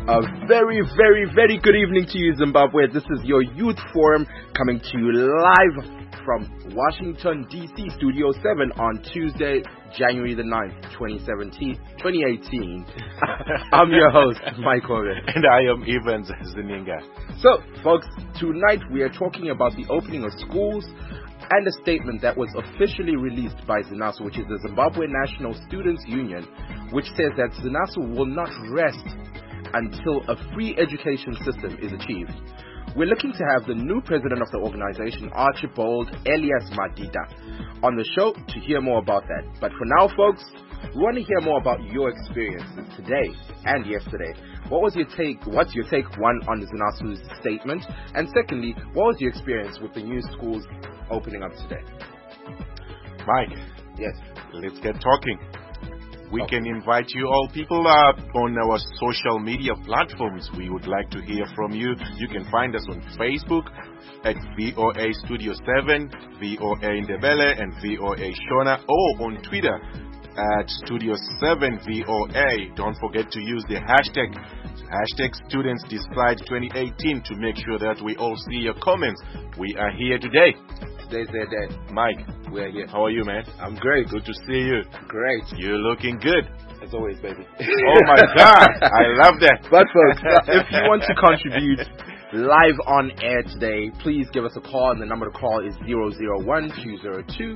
A very, very, very good evening to you, Zimbabwe. This is your Youth Forum coming to you live from Washington, D.C. Studio 7 on Tuesday, January the 9th, 2018. I'm your host, Mike Hogan. And I am Evans Zininga. So, folks, tonight we are talking about the opening of schools and a statement that was officially released by ZINASU, which is the Zimbabwe National Students Union, which says that ZINASU will not rest until a free education system is achieved. We're looking to have the new president of the organization, Archibald Elias Madida, on the show to hear more about that. But for now, folks, we want to hear more about your experiences today and yesterday. What's your take, one, on ZINASU's statement? And secondly, what was your experience with the new schools opening up today? Mike. Yes. Let's get talking. We can invite you all people on our social media platforms. We would like to hear from you. You can find us on Facebook at VOA Studio 7, VOA Ndebele, and VOA Shona, or on Twitter at Studio 7 VOA. Don't forget to use the hashtag Students Decide 2018 to make sure that we all see your comments. We are here today. Today's their day. Mike, we're here. How are you, man? I'm great. Good to see you. Great. You're looking good. As always, baby. Oh my God, I love that. But folks, if you want to contribute live on air today, please give us a call, and the number to call is 001-202-619-2077.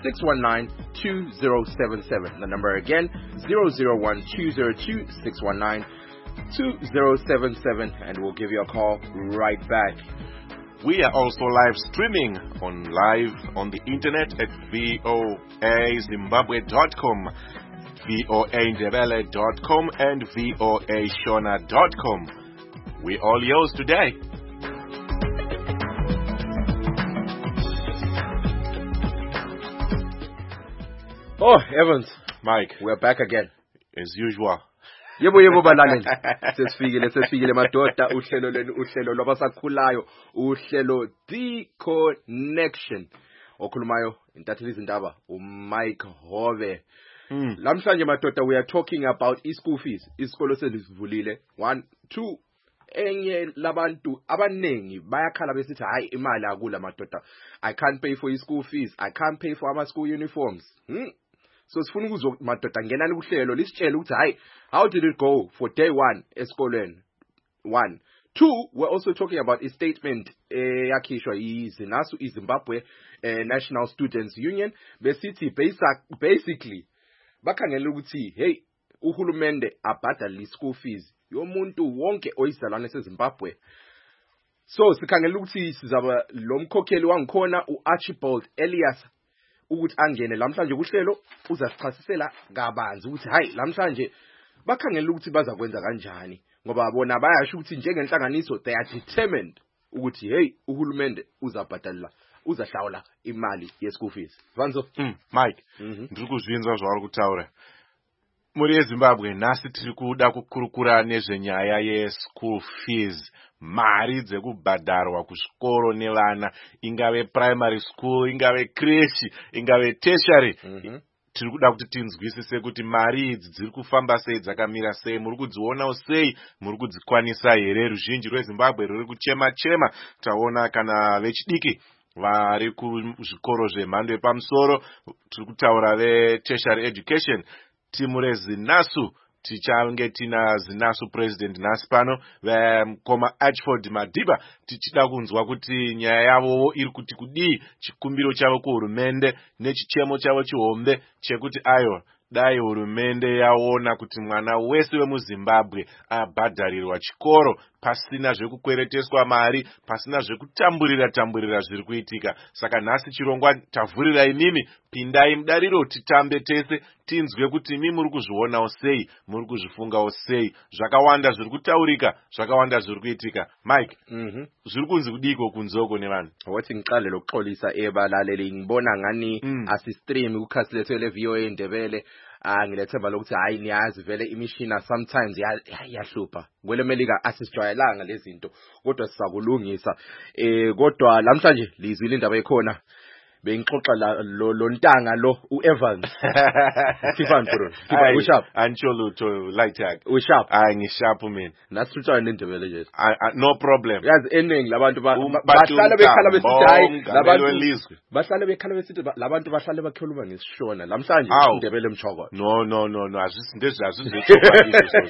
The number again, 001-202-619-2077, and we'll give you a call right back. We are also live streaming live on the internet at voazimbabwe.com, voandebele.com, and voashona.com. We all yours today. Oh, Evans. Mike. We're back again. As usual. Yebo balaleli. Sesifikile madoda uhlelo lwabasakhulayo, uhlelo The Connection. Okhulumayo intatheli izindaba uMike Hove. Lamhlanje madoda, we are talking about school fees. Isikolo selivulile. 1 2 enye labantu abanengi bayakhala besithi hayi imali akula madoda. I can't pay for school fees. I can't pay for our school uniforms. So sifuna ukuzwa madoda ngenani kuhlelo lisitshela ukuthi hayi, how did it go for day 1 esikolweni? 1 2, we're also talking about a statement yakhishwa ZINASU, Zimbabwe National Students Union, besithi basically bakhangela ukuthi hey, uhulumende abhadale school fees yomuntu wonke oyizalwane seZimbabwe. So sikhangela ukuthi sizaba lo mkhokheli wangikhona uArchibald Elias ukuthi angene lamhlanje kuhlelo, uzasichasisela kabanzi ukuthi hayi lamhlanje bakhangela ukuthi bazakwenza kanjani, ngoba bona bayasho ukuthi njengenhlanganiso they are determined ukuthi hey, uhulumende uzahlawula imali ye-school fees. Vanzo? Mike, ndiri kuzvinzwa zvauri kutaura. Muri yeZimbabwe nhasi tiri kuda kukurukura nezvenyaya ye-school fees, mari dzekubhadharwa kuzvikoro nevana, ingave primary school, ingave creche, ingave tertiary. Tiri kuda kuti tinzwisise kuti mari idzi dziri kufamba sei, dzakamira sei, muri kudzionawo sei, muri kudzikwanisa here? Ruzhinji rweZimbabwe ruri kuchema. Taona kana vechidiki vari kuzvikoro zvemhando yepamusoro, tiri kutaura ve-tertiary education. Timu reZINASU tichange tina ZINASU president nhasi pano, vekoma Archibald Madiba, tichida kunzwa kuti nyaya yavo iri kuti kudii, chikumbiro chavo kuhurumende nechichemo chavo chihombe chekuti ayo dai hurumende yaona kuti mwana wese wemuZimbabwe abhadharirwa chikoro pasina zvekukwereteswa mari, pasina zvekutamburira zviri kuitika. Saka nhasi chirongwa tavhurira imimi, pindai mudariro titambe tese, tinzwe kuti imi muri kuzvionawo sei, muri kuzvifungawo sei. Zvakawanda zviri kutaurika, zvakawanda zviri kuitika. Mike, zviri kunzi kudiko kunzoko nevanhu? Wathi ngiqale lokuxolisa ebalaleli, ngibona ngani asistream kukhasi lethu le-VOA Ndebele. Ngilethemba lokuthi hayi niyazi vele imishina sometimes yahlupha. Kwele Melika asisijwayelanga lezinto, kodwa sisakulungisa. Kodwa lamhlanje lizwile indaba ekhona bengixoxa lo ntanga lo uEvans Stefan bro uSharp Ancholuto lightak uSharp ngisharp mina nasithuthana nendebele nje no problem yazi eningi labantu bahlala bekhala besithi hayi labantu bahlala bekhala besithi labantu bahlala bakhuluma ngesishona lamhlanje indebele emchoko no azizindezazizwe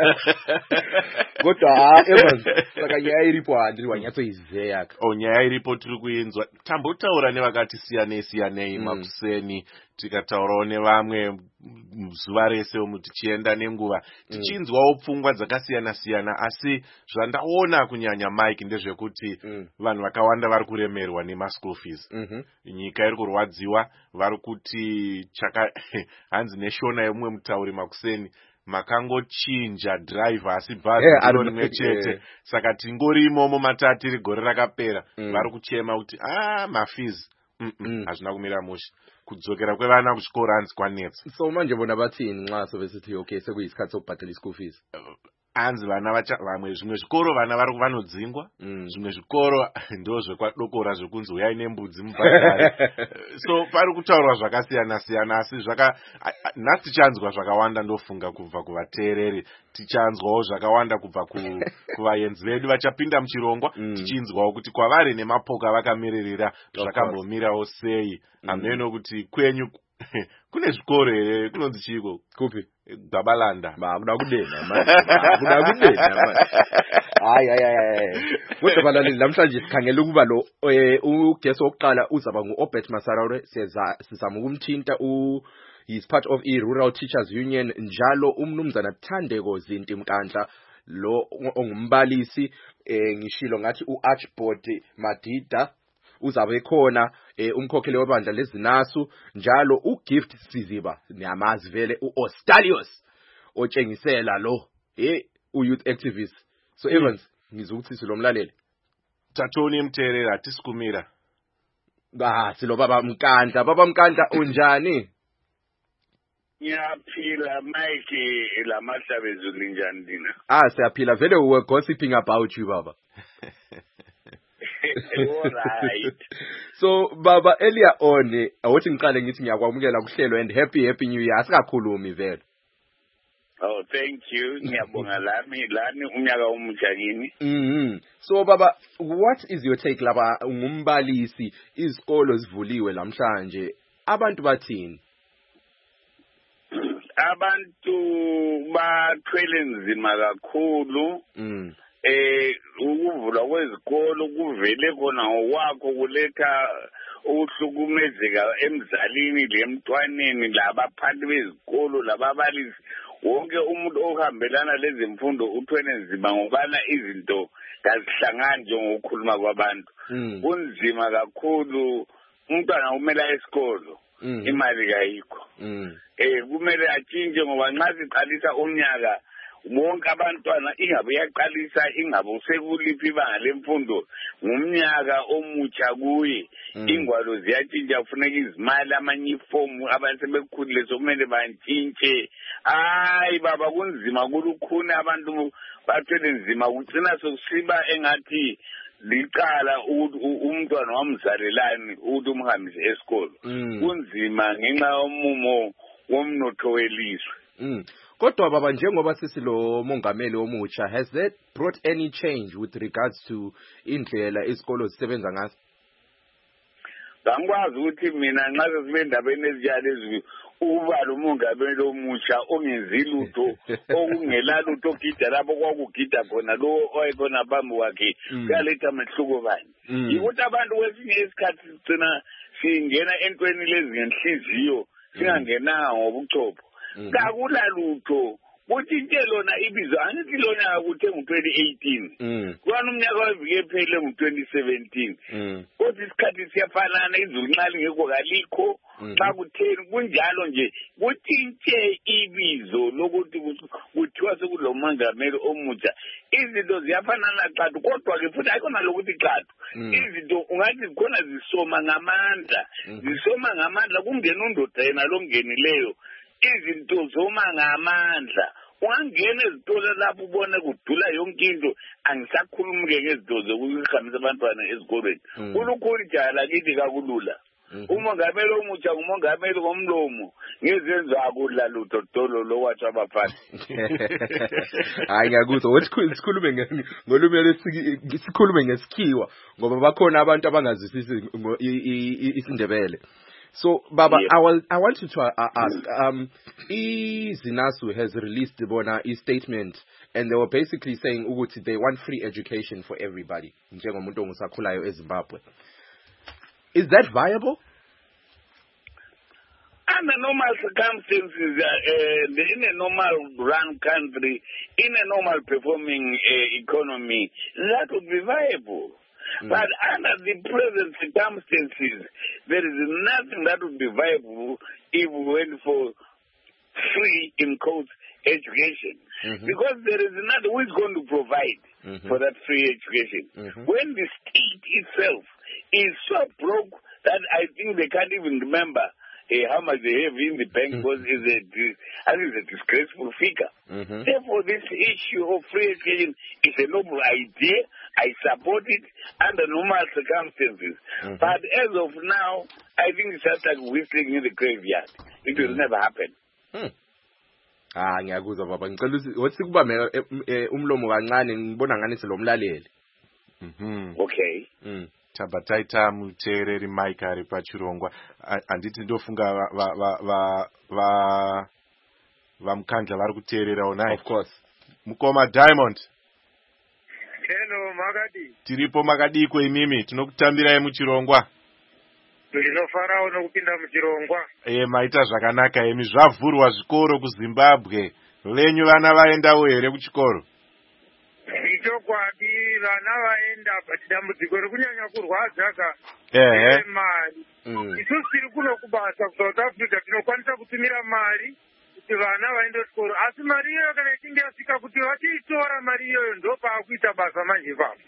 kodwa Evans saka nyayiripo andiri wanyatso ize yakhe nyayiripo tiri kuinzwa tambotaura nevakati siyanei makuseni tikataurawo nevamwe zuva rese tichienda nenguva tichinzwawo pfungwa dzakasiyana-siyana asi zvandaona kunyanya Mike ndezvekuti vanhu vakawanda vari kuremerwa nemaschool fees nyika iri kurwadziwa vari kuti hanzi neshona yemumwe mutauri makuseni makangochinja driver asi bhazi ndiro rimwe chete saka tingorimo mumatatiri gore rakapera vari kuchema kuti mafees hazvina kumira mushe kudzokera kwevana kuchikoro hanzi kwanetsa so manje bona bathini nxa sovesithi okay sekuyisikhathi sokubhadala ischool fees hanzi vana vamwe zvimwe zvikoro vana vanodzingwa zvimwe zvikoro ndo zvekwadokora zvekunzi uyai nembudzi mubhadhare so pari kutaurwa zvakasiyana-siyana asi nhasi tichanzwa zvakawanda ndofunga kubva kuvateereri tichanzwawo zvakawanda kubva kuvaenzi vedu vachapinda muchirongwa tichinzwawo kuti kwavari nemapoka vakamirira zvakambomirawo sei hameno kuti kwenyu kune zvikoro here kunonzi chiko kupi Gabalanda kuda kudena kodwa balaleli namhlanje sikhangela ukuba lo uguest wokuqala uzaba nguObert Masaraure sizama ukumthinta is part of Rural Teachers Union njalo umnumzana Thandeko Zinti Mkandla lo ongumbalisi ngishilo ngathi uArchibald Madida uzabe khona umkhokheli webandla lezinasu njalo uGift Siziba niyamazi vele uOstalios otshengisela lo uyouth activist so Evans ngizokuthi silomlaleli Tatoni Mterera tisikumira silo baba Mkandla unjani Ngiyaphila Mike lamahlabezu linjani dina siyaphila vele we were gossiping about you baba all right so baba earlier on awuthi ngiqale ngithi ngiyakwamukela kuhlelo and happy new year asikakhulumi vele oh thank you ngiyabonga lani unyaka omutsha kini so baba what is your take laba ngumbalisi izikolo zivuliwe lamhlanje abantu bathini abantu bathwele nzima kakhulu ukuvula kwezikolo kuvele khona ngokwakho kuletha ukuhlukumezeka emzalini lemntwaneni labaphathi bezikolo lababalisi wonke umuntu ohambelana lezimfundo uthwele nzima ngobana izinto kazihlangani njengokukhuluma kwabantu kunzima kakhulu umntwana umela esikolo imali kayikho kumele atshintshe ngoba nxa siqalisa umnyaka bonke abantwana ingabe yaqalisa ingabe usekuliphi ibanga lemfundo ngumnyaka omutsha kuye ingwalo ziyatshintsha kufuneka izimali amanyufomu abasebekhulile sokumele bantshintshe hayi baba kunzima kulukhuni abantu bathwele nzima kugcina sokusiba engathi licala umntwana wamzalelani ukuthi umhambise esikolo kunzima ngenxa yomumo womnotho welizwe kodwa baba njengoba sisilo mongameli omutsha has that brought any change with regards to indlela isikolo zisebenza ngazo ngikwazi ukuthi mina nxa sesibe endabeni ezinjalo ezwi uba lo mongameli omutsha ongenzi lutho okungela lutho ogida lapho kwakugida khona lo oyekhona phambi kwakhe kuyaletha mehluko bani yikuthi abantu kwesinye isikhathi sigcina singena entweni lezi ngenhliziyo singangenanga ngobuchopho kakula lutho kuthi nje lona ibizo angithi lona kuthe ngo2018 kwana umnyaka wavike phele ngo2017 kodwa isikhathi siyafanana izulu nxa lingekho kalikho xa kutheni kunjalo nje kuthi nje ibizo lokuthi kuthiwa sekulomongameli omutsha izinto ziyafanana xathu kodwa ke futhi ayikho nalokuthi xathu izinto ungathi zikhona zisoma ngamandla kungena undoda yena longenileyo izinto zoma ngamandla ungangena ezitolo lapho ubone kudula yonke into angisakhulumuke ngezinto zokuhambisa abantwana ezikolweni kulukhulu njalo akithi kakulula umongameli omutsha ngumongameli ngomlomo ngezenzo akudla lutho dolo lokwathi abaphathi. Hayi ngiyakuzwa wathi sikhulume ngolumi lesikhulume ngesikhiwa ngoba bakhona abantu abangazwisisi isindebele. So Baba, yeah. I want you to ask Zinasu has released bona a statement and they were basically saying ukuthi they want free education for everybody njengomuntu ongusakhulayo eZimbabwe. Is that viable? Under normal circumstances, in a normal run country, in a normal performing economy, that would be viable. But under the present circumstances, there is nothing that would be viable if we went for free, in quotes, education. Because there is nothing who is going to provide for that free education. When the state itself is so broke that I think they can't even remember how much they have in the bank because it's a disgraceful figure. Therefore, this issue of free education is a noble idea. I support it under normal circumstances. But as of now, I think it's just like whistling in the graveyard. It will never happen. Ngiyakuzwa baba ngicela ukuthi kubame umlomo kancane ngibona ngani selomlaleli. Okay. Tabataita muteereri Mike ari pachirongwa anditi ndofunga vamukandla vari kuteerera onai. Of course. Mukoma Diamond. Hello makadi. Tiripo makadiko imimi tinokutambirai muchirongwa. Ndinofarawo nokupinda muchirongwa. Maita zvakanaka imi zvavhurwa zvikoro kuZimbabwe. Lenyu vana vaendawo here kuchikoro? Ichokwadi vana vaenda but dambudziko rekunyanya kurwadza mari. Isusu tiri kuno kubasa kuSouth Africa tinokwanisa kutumira mari kuti vana vaende kuchikoro asi mari iyoyo kana ichinge yasvika kuti vachiitora mari iyoyo ndopaakuita basa manje ipapo.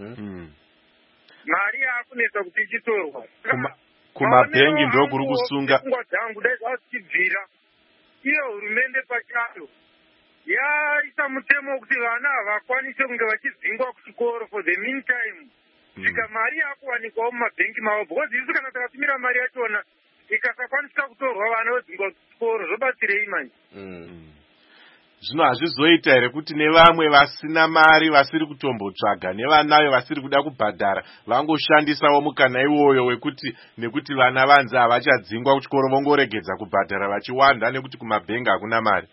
Mari yaakunetsa kuti ichitorwa. Kumabhengi ndokuri kusunga. Pfungwa dzangu dai zvazvichibvira iyo hurumende pachayo yaisa mutemo wekuti vana havakwanise kunge vachidzingwa kuchikoro for the meantime svika mari yakuwanikwawo mumabhengi mavo because isu kana takatumira mari yachona ikasakwanisika kutorwa vana vodzingwa kuchikoro zvobatsirei manje. Zvino hazvizoita here kuti nevamwe vasina mari vasiri kutombotsvaga nevanayo vasiri kuda kubhadhara vangoshandisawo mukana iwoyo wekuti nekuti vana vanzi havachadzingwa kuchikoro vongoregedza kubhadhara vachiwanda nekuti kumabhengi hakuna mari?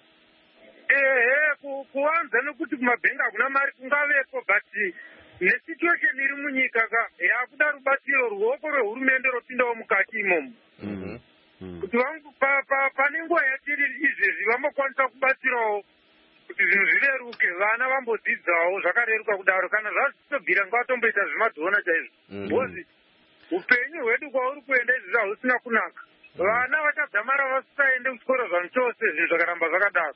Kuwanza nekuti kumabhengi hakuna mari kungavepo but nesituation iri munyika yakuda rubatsiro ruoko rwehurumende ropindawo mukati imomo. Kuti pane nguva yatiri izvezvi vambokwanisa kubatsirawo kuti zvinhu zvireruke vana vambodzidzawo zvakareruka kudaro kana zvazvitobvira ngavatomboita zvemadhona chaizvo because upenyu hwedu kwauri kuenda izvi zvahusina kunaka. Vana vachadzamara vasisaende kuchikoro zvanu chose zvinhu zvakaramba zvakadaro.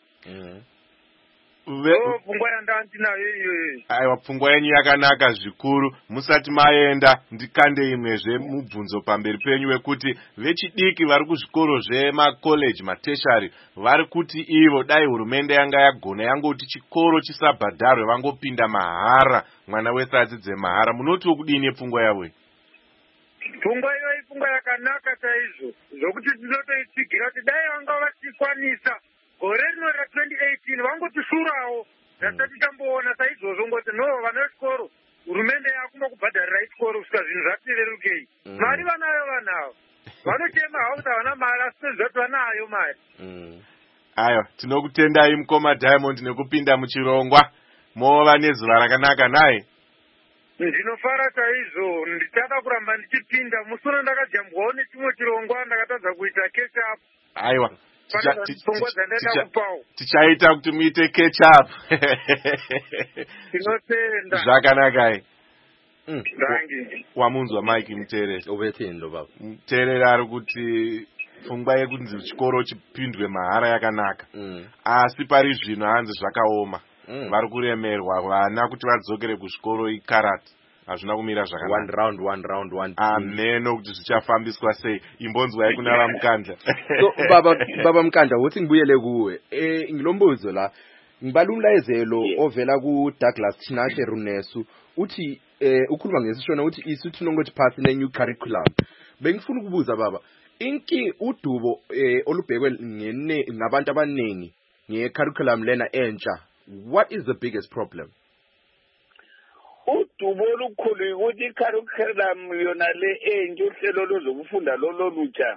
Pfungwa yandandinayo iyoyo. Aiwa, pfungwa yenyu yakanaka zvikuru. Musati maenda ndikande imwezve mubvunzo pamberi penyu wekuti vechidiki vari kuzvikoro zvemakoleji mateshari vari kuti ivo dai hurumende yanga yagona yangoti chikoro chisabhadharwe vangopinda mahara mwana wese adzidze mahara. Munotiwo kudini pfungwa yavo? Pfungwa iyoyo ipfungwa yakanaka chaizvo zvokuti tinotoitsigira kuti dai vanga vachikwanisa gore rino ra2018 vangotishurawo zvatisati tamboona saizvozvo ngoti no vana vechikoro hurumende yakumbokubhadharira chikoro kusvika zvinhu zvatirerukei. Mari vanayo vanavo vanochema havo kuti havana mari asi tozvati vanayo mari. Ayo, tinokutendai mukoma Diamond nekupinda muchirongwa. Mova nezuva rakanaka naye. Ndinofara chaizvo ndichada kuramba ndichipinda musoro ndakajambwawo nechimwe chirongwa ndakatadza kuita catch up. Aiwa. Tichaita kuti muite catch up. Tinotenda. Zvakanaka. Wamunzwa Mike muteereri. Obetendo baba. Muteereri ari kuti pfungwa yekunzi chikoro chipindwe mahara yakanaka. Asi pari zvino hanzi zvakaoma. Vari kuremerwa vana kuti vadzokere kuzvikoro ikarati. Hazvina kumira zvakanaka. One round. Ameno kuti zvichafambiswa sei. Imbonzwai kuna vamukandla. So baba Mkandla uthi ngibuyele kuwe. Ngilombuzo la. Ngibala umlayezelo ovela ku Douglas Tinashe Runesu uthi ukhuluma ngesishona uthi isuthi nongothi pass ne new curriculum. bengifuna ukubuza baba, inki udubo olubhekwe ngabantu abaningi nge-curriculum lena entsha, what is the biggest problem? Udubo olukhulu ukuthi i-curriculum yona le entsha uhlelo lozokufunda lolutsha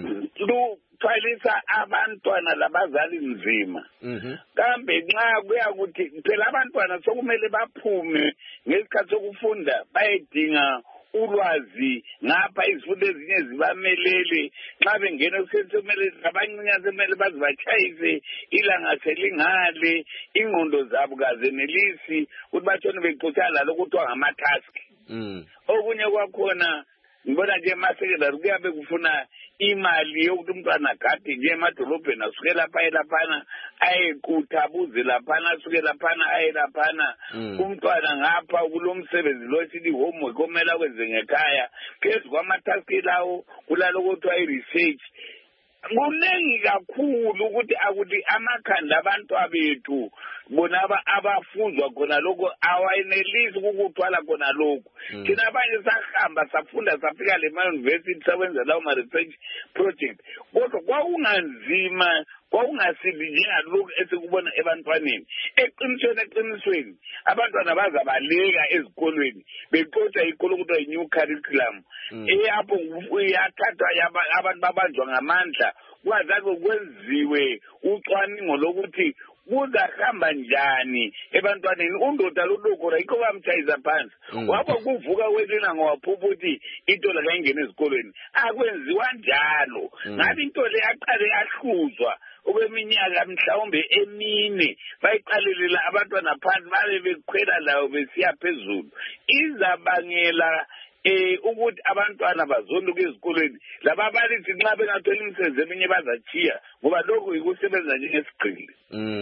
luthwalisa abantwana labazali nzima. Kambe nxa kuyakuthi phela abantwana sokumele baphume ngesikhathi sokufunda bayedinga ulwazi ngapha izifundo ezinye zibamelele nxa bengena kumele abancinyane semele bazibachayise ilanga selingale ingqondo zabo kazenelisi ukuthi batshone bexotshala lokuthiwa ngama-task. Okunye kwakhona ngibona nje ema-secondary kuyabe kufuna imali yokuthi umntwana agade nje emadolobheni asuke lapha laphana ayequtha abuze laphana asuke laphana aye laphana umntwana ngapha kulo msebenzi lo esithi homework omele akwenze ngekhaya phezu kwamataski lawo kulalo kuthiwa i-research. Kuningi kakhulu ukuthi akuthi amakhanda abantu abethu bona abafundwa khona lokho awayenelisi ukukuthwala khona lokho. Thina abanye sahamba safunda safika lema-university sawenza lawo ma-research project kodwa kwakunganzima kwakungasindi njengalokhu esikubona ebantwaneni. Eqinisweni abantwana bazabaleka ezikolweni bexotsha ikolo kuthiwa yi-new curriculum eyapho iyathathwa abantu babanjwa ngamandla kwazake kwenziwe ucwaningo lokuthi kuzahamba njani ebantwaneni. Undoda lolokho yikho bamtshayisa phansi wapho kuvuka kwelina ngowaphupha ukuthi into le kayingena ezikolweni akwenziwa njalo. Ngathi into le yaqale yahluzwa okweminyaka mhlawumbe emine bayiqalelela abantwana phansi babe bekhwela lawo besiya phezulu izabangela ukuthi abantwana bazonduke ezikolweni lababalisi nxa bengatholi imisebenzi eminye bazachiya ngoba lokhu yikusebenza njengesigqili.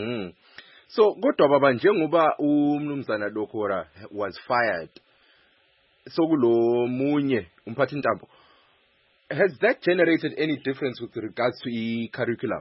So kodwa baba njengoba umnumzana Dokora was fired so kulo munye umphathi intambo, has that generated any difference with regards to curriculum?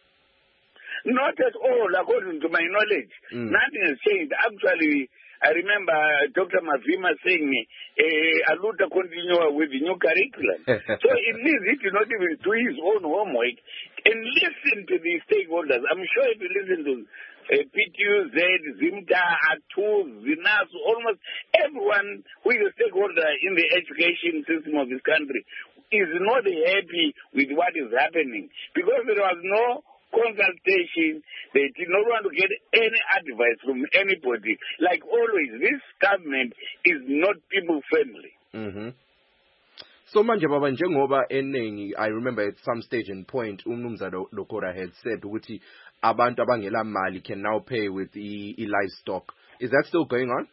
Not at all, according to my knowledge. Nothing has changed. Actually, I remember Dr. Mavima saying, Aluta continue with the new curriculum. So it means he did not even do his own homework and listen to the stakeholders. I'm sure if you listen to PTUZ, ZIMTA, ATU, ZINAS, almost everyone who is a stakeholder in the education system of this country is not happy with what is happening because there was no consultation. They did not want to get any advice from anybody. Like always, this government is not people friendly. So manje baba njengoba eningi, I remember at some stage and point umnumzana Dokora had said ukuthi abantu abangela mali can now pay with livestock. Is that still going on?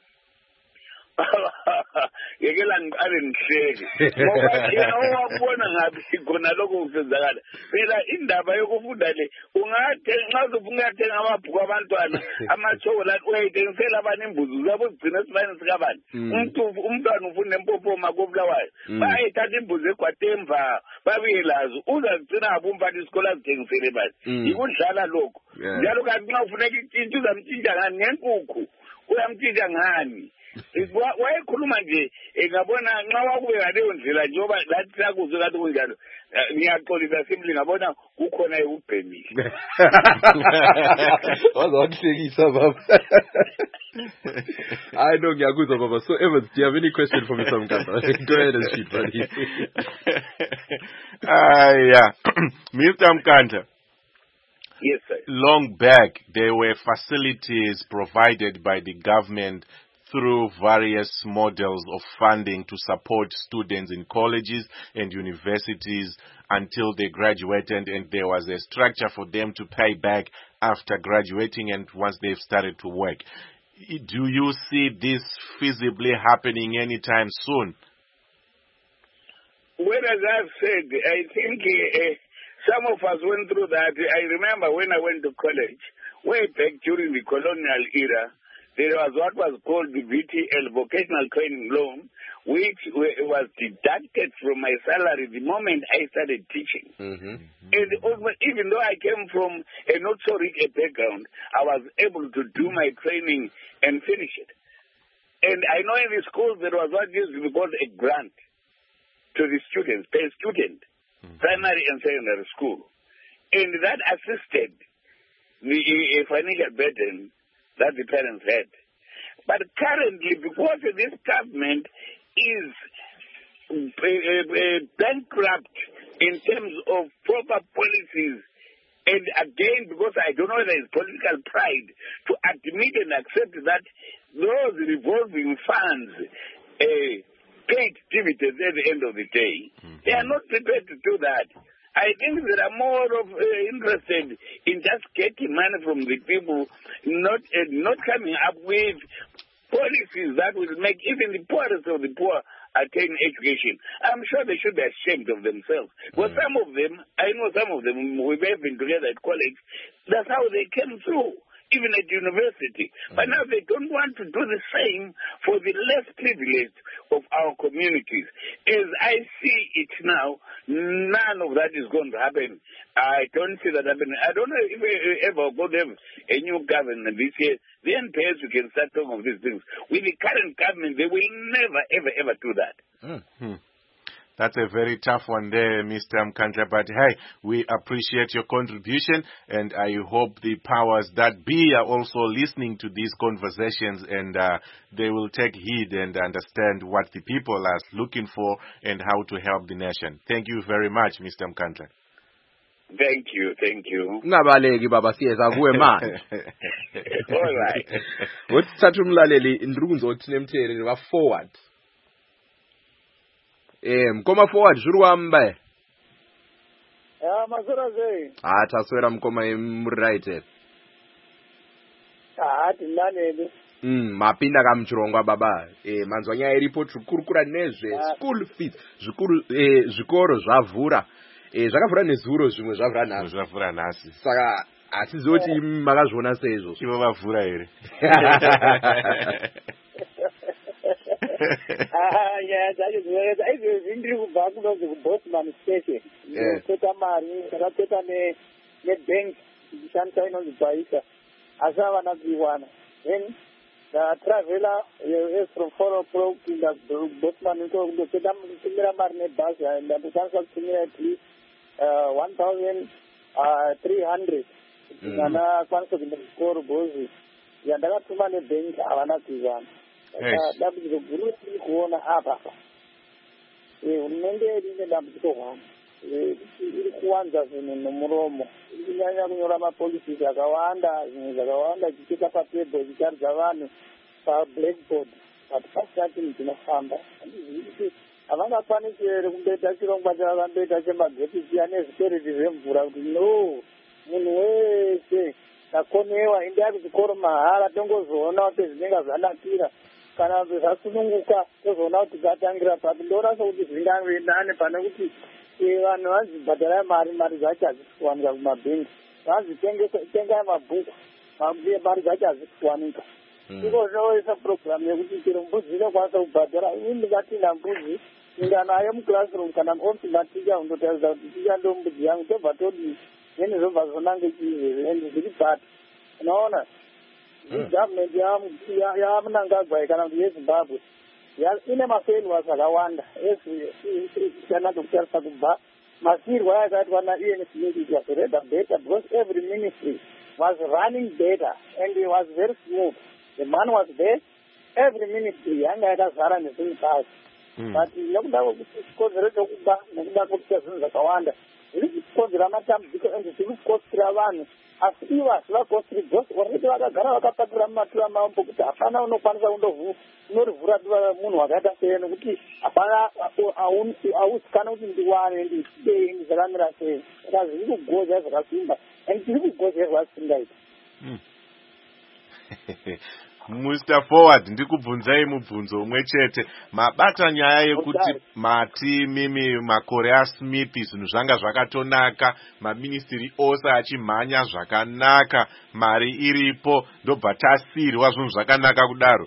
Yekela ngiqale ngihleke ngoba yena owabona ngathi khona lokho kusenzakala phela indaba yokufunda le ungathe nxa uzofuna ukuthenga amabhuku abantwana amachokolate uyayithengisela abanye imbuzi uzabo zigcina esifane sikabani umntwana ufunda empopoma kobulawayo bayayithatha imbuzi egwatemva babuye lazo uzazigcina ngabumfana isikole azithengisele bani yikudlala lokho njalo kanti nxa ufuneka itshintsha uzamtshintsha ngani ngenkukhu uyamtshintsha ngani wayekhuluma nje ngabona nxa wakube ngaleyo ndlela njengoba lathi sakuzwe kathi kunjalo ngiyaxolisa simply ngabona kukhona ekubhemile wazakuhlekisa baba. I know ngiyakuzwa baba. So Evans, do you have any question for Mr. Mkanta? Go ahead and shoot, buddy. Yeah. Mr. Mkanta. Yes, sir. Long back, there were facilities provided by the government through various models of funding to support students in colleges and universities until they graduated, and there was a structure for them to pay back after graduating and once they've started to work. Do you see this feasibly happening anytime soon? Well, as I've said, I think some of us went through that. I remember when I went to college, way back during the colonial era, there was what was called the VTL, Vocational Training Loan, which was deducted from my salary the moment I started teaching. And even though I came from a not so rich background, I was able to do my training and finish it. And I know in the schools there was what used to be called a grant. to the students per student, primary and secondary school. And that assisted the financial burden that the parents had. But currently, because this government is bankrupt in terms of proper policies, and again, because I don't know whether it's political pride to admit and accept that those revolving funds paid dividends at the end of the day, they are not prepared to do that. I think they are more interested in just getting money from the people, not coming up with policies that will make even the poorest of the poor attain education. I'm sure they should be ashamed of themselves. Well, some of them, I know some of them, we've been together at college, that's how they came through, even at university. But now they don't want to do the same for the less privileged of our communities. As I see it now, none of that is going to happen. I don't see that happening. I don't know if we ever going to have a new government this year. Then perhaps we can start talking of these things. With the current government, they will never, ever do that. That's a very tough one there, Mr. Mkandla. But hey, we appreciate your contribution, and I hope the powers that be are also listening to these conversations, and they will take heed and understand what the people are looking for and how to help the nation. Thank you very much, Mr. Mkandla. Thank you. Ungabaleki baba siyeza kuwe manje. All right. Wothi thatha umlaleli indrukunzo othina emtheleni wa forward. Mkoma forward juru wambe. Masura zey. Taswera mkoma right. Dinanele. Mapinda kamchirongwa baba. Manzwanya report kurukura nezve school fees. Zvikoro zvavhura. Zvakavhura nezuro zvimwe zvavhura nhasi. Saka atizoti makazviona seizvo. Ivo vavhura here. Ndiri kubva kunonzi kuBosman Station. Ndakapeta mari, ndakapeta nebank ndichishandisa inonzi Baita. Asi havana kuiwana. Then ndatravela from 4 o'clock kupinda kuBosman ndopeta mari nebhasi. Ndandokwanisa kutumira at least 1,300. Ndakakwanisa kuenda kuchikoro bhozi. Yandakatuma nebank havana kuiwana. Dambudziko guru tiri kuona apa. Hurumende yedu ine dambudziko hwani. Iri kuwanza zvinhu nomuromo. Iri kunyanya kunyora mapolicies akawanda, zvinhu zvakawanda ichicheka patebho ichitaridza vanhu pablackboard. But pasina chinhu chinofamba. Handizivi kuti havangakwanisi here kumboita chirongwa chavakamboita chemagetsi chiya nezvikwereti zvemvura kuti no, munhu wese takonewa enda kuchikoro mahara tongozoona kuti zvinenge zvanakira. Kana zvasununguka tozoona kuti tatangira papi. Ndoona sokuti zvingangoendane pane kuti vanhu vanzibhadharai mari dzacho hadzikuwanika kumabhengi. Vanzitengai mabhuku, mari dzacho hadzikuwanika. Iko zvinoisa purogiramu yekuti chero mbudzi inokwanisa kubhadhara. Ini ndingatinda mbudzi inga nayo muclassroom kana muofisi maticha undotaridza kuti ticha ndo mbudzi yangu tobva todii then zvobva zvonange chizvezve and zviri bhati. Unaona? Government yaMnangagwa kana kuti yeZimbabwe ine mafailures akawanda kana kutarisa kubva masirwa yakaitwa naENC it was rather better because every ministry was running better and it was very smooth. The man was there, every ministry yanga yakazara nezvinhu zvayo. But nekuda kwekuti chikonzero chokuba nekuda kwekuita zvinhu zvakawanda zviri kukonzera matambudziko ende zviri kukosira vanhu. Asi ivo hazvivakosiri because already vakagara vakapakira mumatura mavo pokuti hapana unokwanisa unorivhura munhu wakaita sei nokuti hapana hausikana kuti ndiwane ndichidei ndizvakamira sei. Saka zviri kugoza zvakasimba and tiri kugozerwa zvisingaita. Mr. Forward, ndikubvunzai mubvunzo umwe chete. Mabata nyaya yekuti mati mimi makore aSmith zvinhu zvanga zvakatonaka, maministry ose achimhanya zvakanaka, mari iripo, ndobva tasirwa zvinhu zvakanaka kudaro.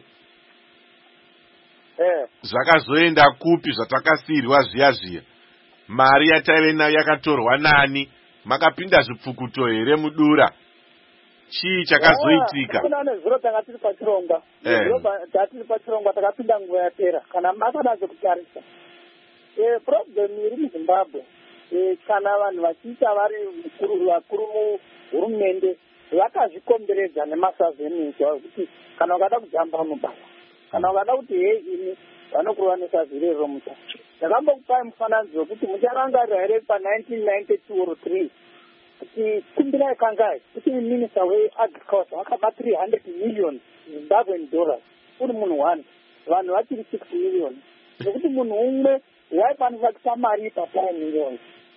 Zvakazoenda kupi zvatakasirwa zviya? Mari yataive nayo yakatorwa nani? Makapinda zvipfukuto here mudura? Chii chakazoitika? Kuna nezuro tanga tiri pachirongwa. Nezuro tatiri pachirongwa takapinda nguva yapera. Kana makadazo kutarisa. problem iri muZimbabwe kana vanhu vachiita vari vakuru muhurumende vakazvikomberedza nemasazenisi kuti kana ukada kujamba unobaya, kana ukada kuti ini vanokurwanisa zvirero muta. Ndakambokupai mufananidzo wekuti mucharangarira here pa1992 or 3 kuti kumbirai kangai kuti minista weagriculture akaba 300 million Zimbabwean dollars uri munhu 1, vanhu vachiri 6 million, nekuti munhu umwe waikwanisa kupa mari pa5 million.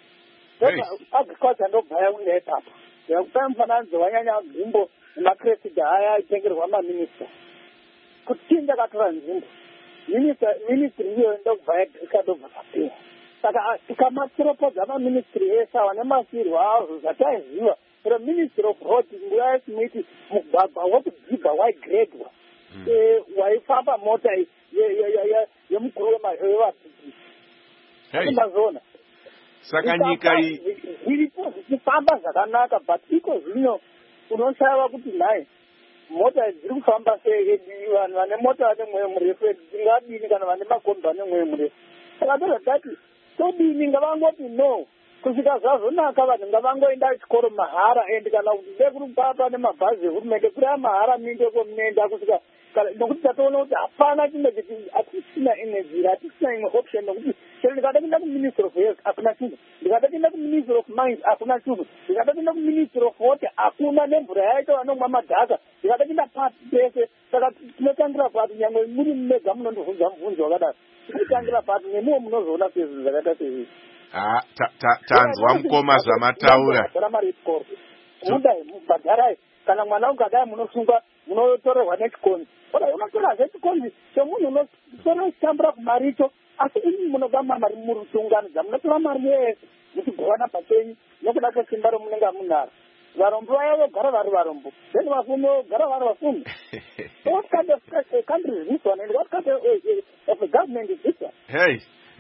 Agriculture ndobhaya unga ipapa. Ndakupai mufananidzo wanyanya nzvimbo nemakrefida aya aitengerwa maminista. Kuti chii ndakatora nzvimbo ministry iyo ndokubva ikadobva papera. Saka tikamatsiropodza maministry ese awa nemasirwa azvo zvataiziva pero ministry of road nguva yesinoiti mugwagwa wokudhibha waigredwa waifamba mota yemukuru wevadzidzi mazoona. Saka nyika iyi zviripo zvichifamba zvakanaka but iko zvino unoshaiwa kuti nhaye mota dziri kufamba sei, vanhu vane mota vane mwoyo murefu tingadini kana vane makombi vane mwoyo murefu. Saka tozvati todini, ngavangoti no kusvika zvazonaka vanhu ngavangoenda chikoro mahara and kana kuti dekuri kupapa nemabhazi ehurumende kuri amahara mindeko munoenda kusvika nokuti tatoona kuti hapana chimwe hatisina energy, hatisina imwe option nokuti chero ndikada kuenda kuminister of health hakuna chinhu, ndikada kuenda kuminister of mines hakuna chinhu, ndikada kuenda kuminister of water hakuna nemvura yaito vanomwa madhaka, ndikada kuenda pasi pese. Saka tinotangira pati nyangwe muri mumega munondobvunza mubvunzo wakadaro, tinotangira pati nemuwo munozoona sezvinhu zvakaita sezvizvi. Tanzwa mukoma zvamataura mudai mubhadharai kana mwana ukadai munosunga munotorerwa nechikonzi unotora zvechikonzi chemunhu unotora chitambura kumaricho, asi imi munogamba mari murusungano munotora mari yese muchigovana pachenyu nokuda kwesimba romunenge munaro. Varombo vaya vogara vari varombo, then vafumi vogara vari vafumi. What kind of country is this one and what kind of a government is this one? Hey,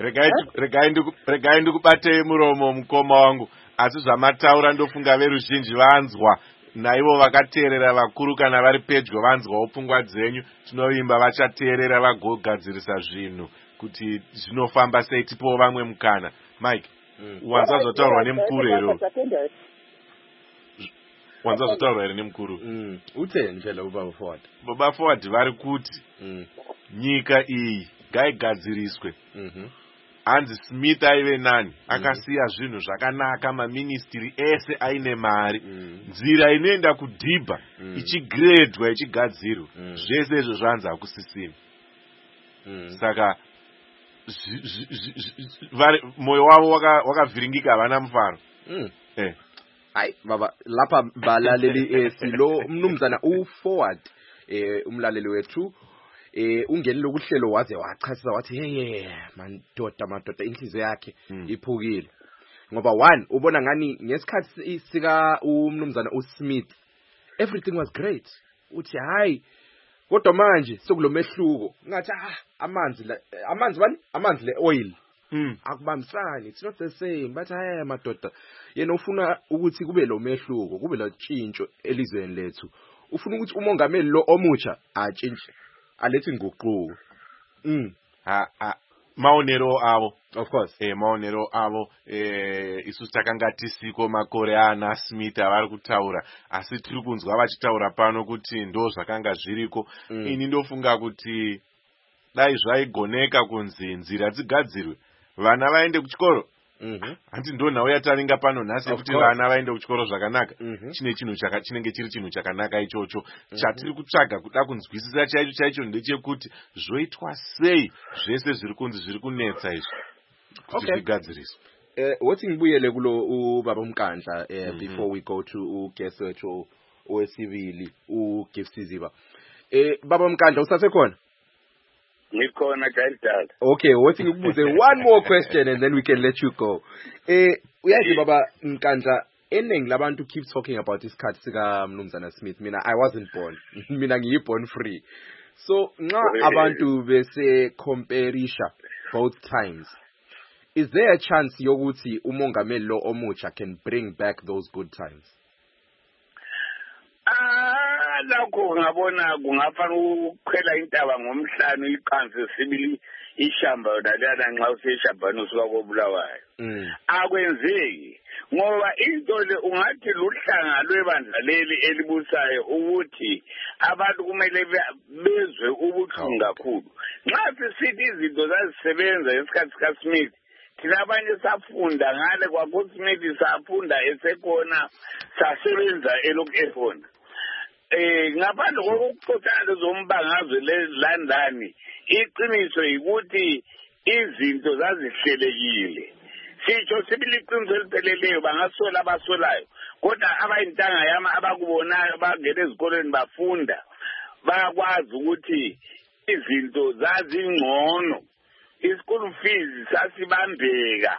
regai ndikubatei muromo mukoma wangu, asi zvamataura ndofunga veruzhinji vanzwa, naivo vakateerera vakuru kana vari pedyo vanzwawo pfungwa dzenyu. Tinovimba vachateerera vagogadzirisa zvinhu kuti zvinofamba sei, tipowo vamwe mukana. Mike, wanza zvotaurwa nemukuru here? Wanza zvotaurwa here nemukuru? Uteni phela ubaba Forward? Baba Forward vari kuti nyika iyi ngaigadziriswe. Hanzi Smith aive nani, akasiya zvinhu zvakanaka, maministry ese aine mari, nzira inoenda kudhibha ichigredwa ichigadzirwa, zvese izvo zvanzi hakusisina. Saka moyo wavo wakavhiringika, havana mufaro. Hayi baba, lapha balaleli silo mnumzana uForward umlaleli wethu ungenile ukuhlelo waze wachasisa wathi hey madoda inhliziyo yakhe iphukile ngoba one ubona ngani ngesikhathi sika umnumzana uSmith everything was great, uthi hayi kodwa manje sokulomehluko ngathi amanzi le oil akubambisani, it's not the same. But hayi madoda yena ufuna ukuthi kube lo mehluko, kube lo tshintsho elizweni lethu, ufuna ukuthi umongameli lo omutsha atshintshe, alethe inguquko. Maonero avo, of course, maonero avo isu takanga tisiko makore ana Smith avari kutaura, asi tiri kunzwa vachitaura pano kuti ndo zvakanga zviriko. Ini ndofunga kuti dai zvaigoneka kunzi nzira dzigadzirwe, vana vaende kuchikoro. Hanti ndo nhau yataringa pano nhasi kuti vana vaende kuchikoro zvakanaka. Chinenge chiri chinhu chakanaka ichocho. Chatiri kutsvaga kuda kunzwisisa chaicho ndechekuti zvoitwa sei zvese zviri kunzi zviri kunetsa izvi kuti zvigadziriswe. Wathi ngibuyele kulo ubaba uMkandla before we go to uguest wethu owesibili uGift Siziba. Baba uMkandla usasekhona? Nikhona Kayidala. Okay, wathi ngikubuze one more question and then we can let you go. Uyazi baba Mkandla, eningi labantu keep talking about isikhathi sika mnumzana Smith. Mina I wasn't born. Mina ngiyiborn free. So nxa abantu bese compareisha both times, is there a chance yokuthi umongameli lo omutsha can bring back those good times? Lakho ngabona kungafanele ukukhwela intaba ngomhlanu iqanse sibili ishamba yona nxa useshambani usuka koBulawayo. Akwenzeki ngoba into le ungathi luhlanga lwebandla leli elibusayo ukuthi abantu kumele bezwe ubuhlungu kakhulu. Nxa sisithi izinto zazisebenza ngesikhathi sikaSmith thina abanye safunda ngale kwakuSmith safunda esekhona sasebenza elokhu ekhona. Ngaphandle kokuxoxana zombangazwe lelandani iqiniso ukuthi izinto zazihlelekile. Sitsho sibili iqiniso elipheleleyo bangasola abasolayo kodwa abayintanga yama abakubonayo bangena ezikolweni bafunda bayakwazi ukuthi izinto zazingcono. Ischool fees sasibambeka.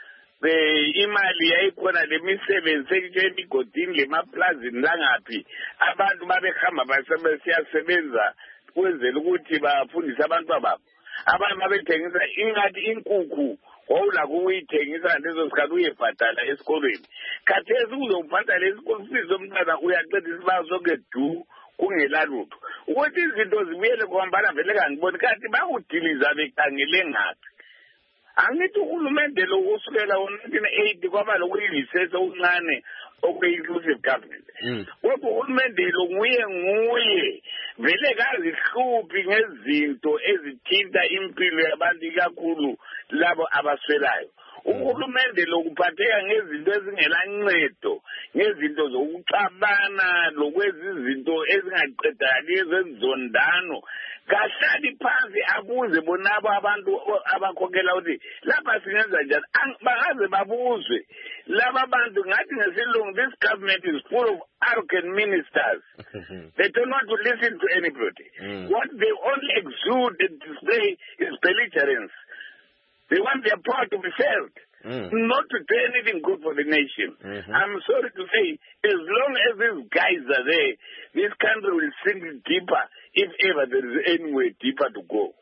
Imali yayikhona lemisebenzi sekutsheni igodini lemaplazini langaphi abantu babehamba basebesiyasebenza kwenzela ukuthi bafundise abantu ababo. Abantu babethengisa ingathi inkukhu wawulakho ukuyithengisa lezo sikhathi uyebhadala esikolweni. Khathesi uzobhadala isikolo fees omntwana uyaqeda isibazo sokedu kungela lutho. Ukuthi izinto zibuyele kwambala vele kangiboni kanti bakudiliza bekhangele ngaphi. Angithi uhulumende lo usukela ngo-1980 kwaba lokuyivisa okuncane okuyi-inclusive government. Kodwa uhulumende lo nguye vele kazihluphi ngezinto ezithinta impilo yabantu ikakhulu labo abaswelayo. Uhulumende lo kuphatheka ngezinto ezingelancedo, ngezinto zokuxabana lokwezizinto ezingaqedakali ezenzondano. Kahlali phansi abuze bonabo abantu abakhokhela ukuthi lapha singenza njani bangaze babuzwe laba bantu ngathi ngesilungu this government is full of arrogant ministers. They don't want to listen to anybody. What they only exude and display is belligerence. They want their power to be felt, not to do anything good for the nation. I'm sorry to say, as long as these guys are there, this country will sink deeper, if ever there is anywhere deeper to go.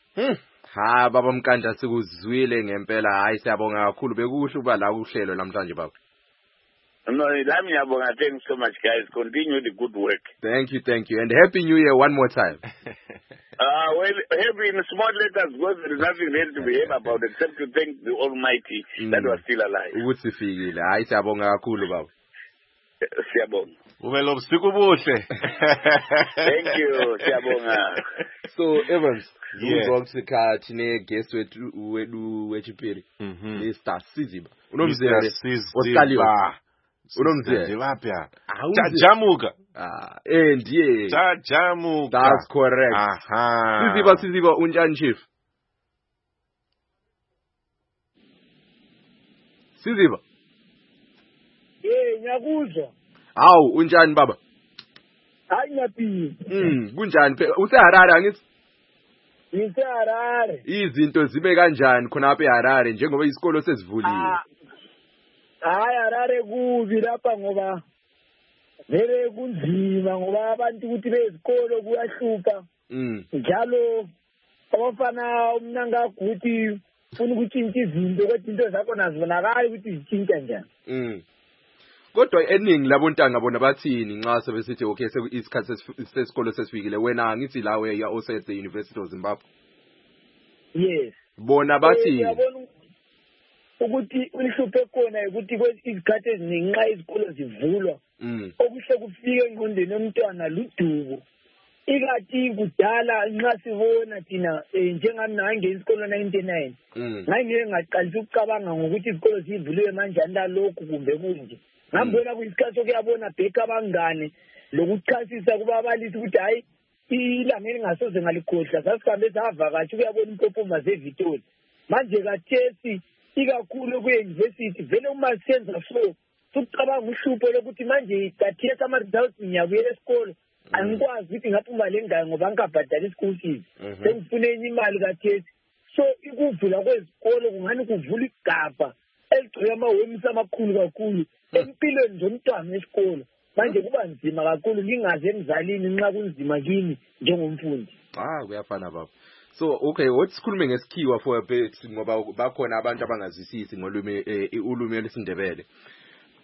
Ha baba Mkanda sikuzwile ngempela hayi siyabonga kakhulu bekuhle ukuba la uhlelo namhlanje baba. No, thanks so much guys. Continue the good work. Thank you and happy new year one more time. Well, happy in small letters because there is nothing there to be happy about except to thank the Almighty that was still alive. Ukuthi sifikile hayi siyabonga kakhulu baba. Siyabonga. Ubelo busiku buhle. Thank you, siyabonga. So Evans, uzokusikhathi ne-guest wethu wechipiri. Mr. Siziba. Unomzele osikaliwa. Unomzele wapya. Jajamuka. Ndiye. Jajamuka. That's correct. Siziba unjani chief? Siziba. Ngiyakuzwa. Hawu unjani baba? Hayi ngiyaphi. Kunjani phela? UseHarare angithi? NgiseHarare. Izinto zibe kanjani khona lapha eHarare njengoba isikolo sesivuliwe? Hayi Harare kubi lapha ngoba vele kunzima ngoba abantu ukuthi bezikolo kuyahlupha. Njalo abafana umnanga ukuthi ufuna ukutshintsha izinto kodwa into zakho nazibonakala ukuthi zitshintsha njani. Kodwa eningi labontanga bona bathini nxa sebesithi okay isikhathi sesikolo sesifikile wena ngithi la we also the University of Zimbabwe. Yes. Bona bathini? Ukuthi ulihluphe khona ukuthi izikhathi eziningi nxa izikolo zivulwa okuhle kufike engqondweni yomntwana ludubo. Ikathi kudala nxa sibona thina njengami ngangena isikolo 99 ngangeke ngaqalisa ukucabanga ngokuthi izikolo zivuliwe manje andalokhu kumbe kunje. Ngambona kuyisikhathi sokuyabona bheka abangane lokuchasisa kubabalisi ukuthi hayi ilanga elingasoze ngalikhohlwa sasihambe savakatsha ukuyabona impopoma zeVictoria. Manje kathesi ikakhulu kwe-university vele uma senza so sukucabanga uhlupho lokuthi manje kathesi ama-results ngiyabuye esikolo angikwazi ukuthi ngaphuma le ngayo ngoba ngikabhadala i-school fees sengifuna enye imali kathesi. So ikuvula kwezikolo kungani kuvula igabha eligcwele amahhomisi amakhulu kakhulu empilweni zomntwana esikolo. Manje kuba nzima kakhulu ngingaze emzalini nxa kunzima kimi njengomfundi. Kuyafana baba. So okay, what sikhulume ngesikhiwa for a bit ngoba bakhona abantu abangazwisisi ngolimi ulimi lwesiNdebele.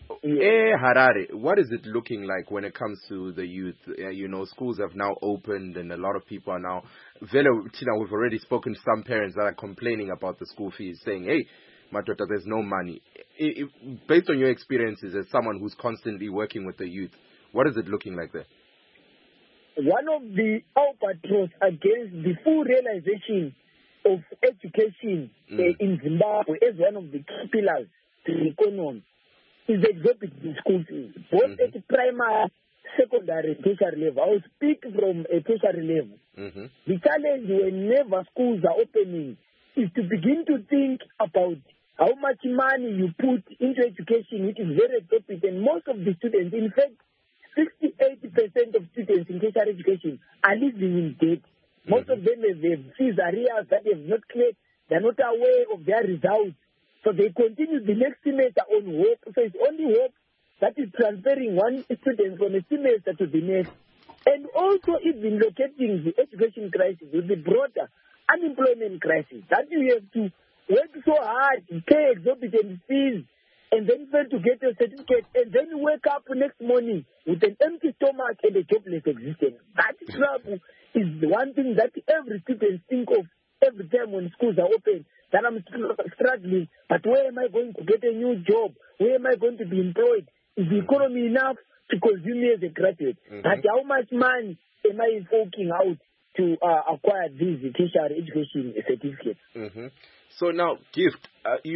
Harare, what is it looking like when it comes to the youth? Schools have now opened and a lot of people are now, we've already spoken to some parents that are complaining about the school fees, saying, hey, my daughter, there's no money. Based on your experiences as someone who's constantly working with the youth, what is it looking like there? One of the albatross against the full realization of education in Zimbabwe as one of the key pillars to the economy is the exorbitant school fees, both at the primary, secondary, and tertiary level. I will speak from a tertiary level. The challenge whenever schools are opening is to begin to think about how much money you put into education, which is very exorbitant. Most of the students, in fact, 60-80% of students in tertiary education are living in debt. Most of them have fees arrears that they have not cleared. They are not aware of their results. So they continue the next semester on hope. So it's only hope that is transferring one student from a semester to the next. And also even locating the education crisis with the broader unemployment crisis. That you have to work so hard, pay exorbitant fees, and then fail to get a certificate, and then wake up next morning with an empty stomach and a jobless existence. That trouble is the one thing that every student think of every time when schools are open, that I'm struggling, but where am I going to get a new job? Where am I going to be employed? Is the economy enough to consume me as a graduate? But how much money am I forking out to acquire these tertiary education certificates? So now, Gift,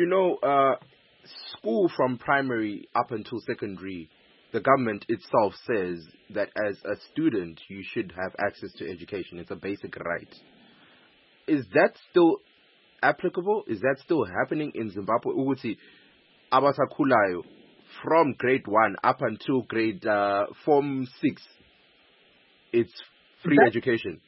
school from primary up until secondary, the government itself says that as a student, you should have access to education. It's a basic right. Is that still applicable? Is that still happening in Zimbabwe? Uguti abasakhulayo from grade 1 up until grade form 6, it's free education.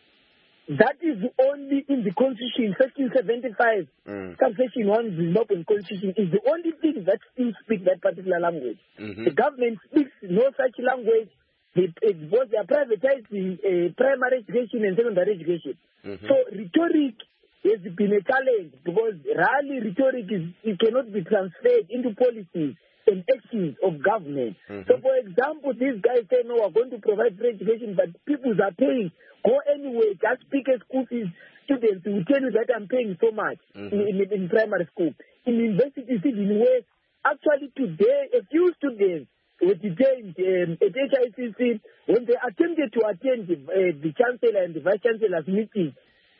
That is only in the Constitution, 1575, Subsection 1 Zimbabwean Constitution is the only thing that still speaks that particular language. The government speaks no such language because they are privatizing primary education and secondary education. So rhetoric has been a challenge because rarely rhetoric it cannot be transferred into policies and actions of government. So, for example, these guys say, no, we're going to provide free education, but people are paying. Go anyway, just pick a school fees. Students will tell you that I'm paying so much in primary school. In universities, even worse. Actually, today, a few students were detained at HICC when they attempted to attend the Chancellor and the Vice-Chancellor's meeting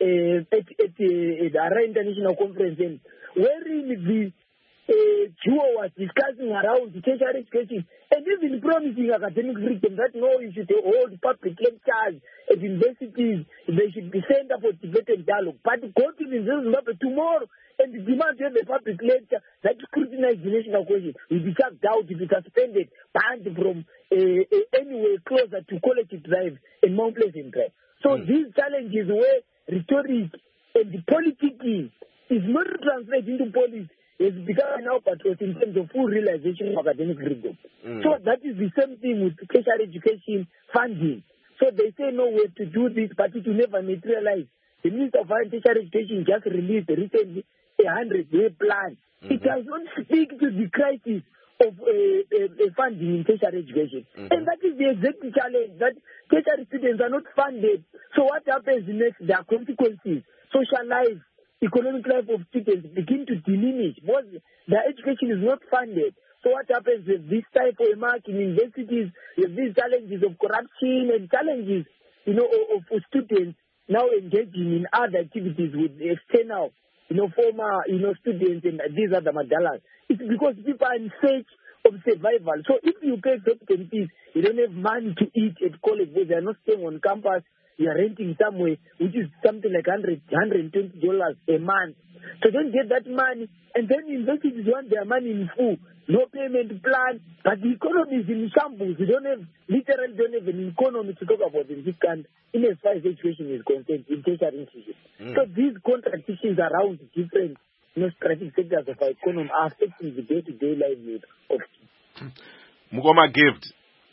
at the Ara International Conference, and wherein the Jewel was discussing around the tertiary education and even promising academic freedom that no, you should hold public lectures at universities, they should be sent up for debate and dialogue. But go to the Zimbabwe tomorrow and demand to have a public lecture that scrutinizes the national question will be shut down, will be suspended, banned from anywhere closer to Collective Drive and Mount Pleasant Drive. So these challenges where rhetoric and the politicking is not translated into policy has become now patriotic in terms of full realization of academic freedom. So that is the same thing with tertiary education funding. So they say, no, we have to do this, but it will never materialize. The Minister of Higher Tertiary Education just released recently a 100-day plan. It does not speak to the crisis of funding in tertiary education. And that is the exact challenge, that tertiary students are not funded. So what happens next? There are consequences. Social life, economic life of students begin to diminish because their education is not funded. So what happens with this type of mark in universities, with these challenges of corruption and challenges, of students now engaging in other activities with external, former, students and these other madalas. It's because people are in search of survival. So if you pay exorbitant fees, you don't have money to eat at college because they are not staying on campus. You are renting somewhere, which is something like $120 a month. So don't get that money. And then universities want their money in full. No payment plan. But the economy is in shambles. We literally don't have an economy to talk about in this country, in as far as education is concerned, in tertiary institutions. So these contradictions around different strategic sectors of our economy are affecting the day-to-day livelihood of kids. Mukoma Gift.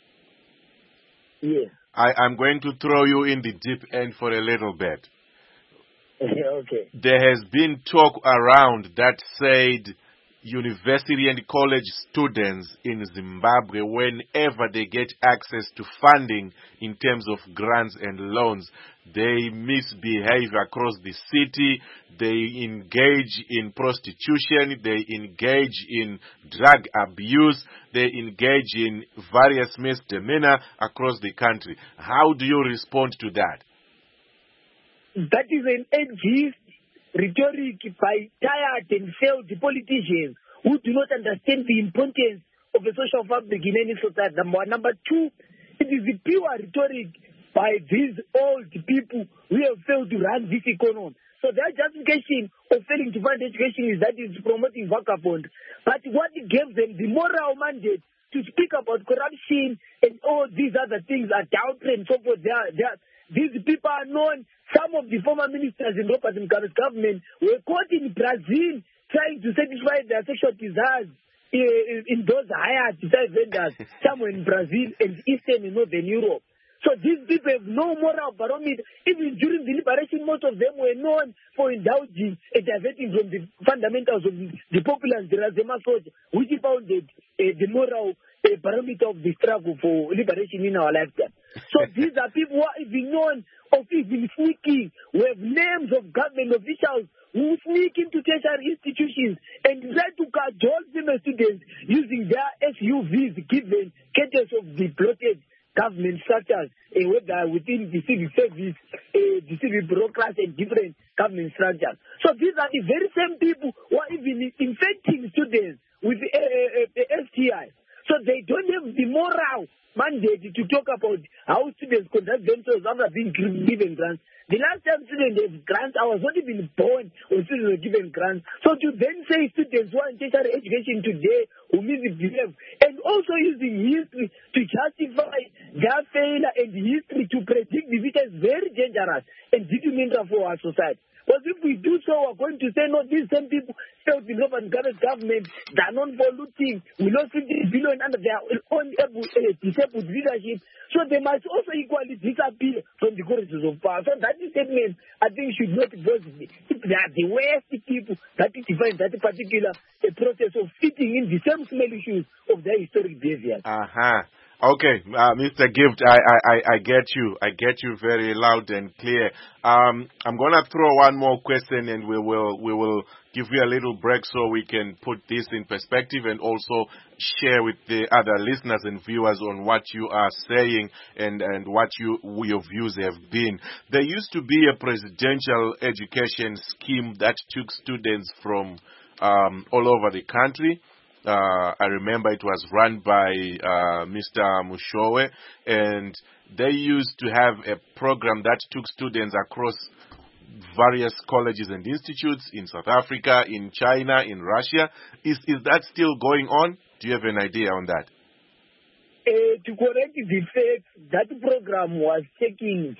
Yes. I'm going to throw you in the deep end for a little bit. Okay. There has been talk around that said university and college students in Zimbabwe, whenever they get access to funding in terms of grants and loans, they misbehave across the city, they engage in prostitution, they engage in drug abuse, they engage in various misdemeanor across the country. How do you respond to that? That is an ageist rhetoric by tired and failed politicians who do not understand the importance of a social fabric in any society. Number one. Number two, it is the pure rhetoric by these old people who have failed to run this economy. So their justification of failing to fund education is that it's promoting vagabond. But what it gave them, the moral mandate to speak about corruption and all these other things are downplayed and so forth. These people are known. Some of the former ministers in Robert Mugabe's government were caught in Brazil trying to satisfy their sexual desires in those hired vendors somewhere in Brazil and Eastern and Northern Europe. So these people have no moral barometer. Even during the liberation, most of them were known for indulging and diverting from the fundamentals of the populace, the Razema soldier, which founded the moral barometer of the struggle for liberation in our lifetime. So these are people who are even known of even sneaking. We have names of government officials who sneak into tertiary institutions and try to cajole female students using their SUVs given cadres of the bloated government structures, whether within the civil service, the civil bureaucracy, and different government structures. So these are the very same people who are even infecting students with STI. So they don't have the moral mandate to talk about how students conduct themselves after being given grants. The last time students have grants, I was not even born when students were given grants. So to then say students who are in tertiary education today who misbehave, and also using history to justify their failure and history to predict the future is very dangerous and detrimental for our society. Because if we do so, we're going to say, no, these same people failed in Robert Mugabe's government, they're known for looting, we lost 50 billion under their own disabled leadership. So they must also equally disappear from the corridors of power. So that statement, I think, should not be possible. They are the worst people that define that particular process of fitting in the same smelly shoes of their historic behavior. Okay, Mr. Gift, I get you. I get you very loud and clear. I'm gonna throw one more question, and we will give you a little break so we can put this in perspective and also share with the other listeners and viewers on what you are saying and what your views have been. There used to be a presidential education scheme that took students from all over the country. I remember it was run by Mr. Mushowe, and they used to have a program that took students across various colleges and institutes in South Africa, in China, in Russia. Is that still going on? Do you have an idea on that? To correct the facts, that program was taking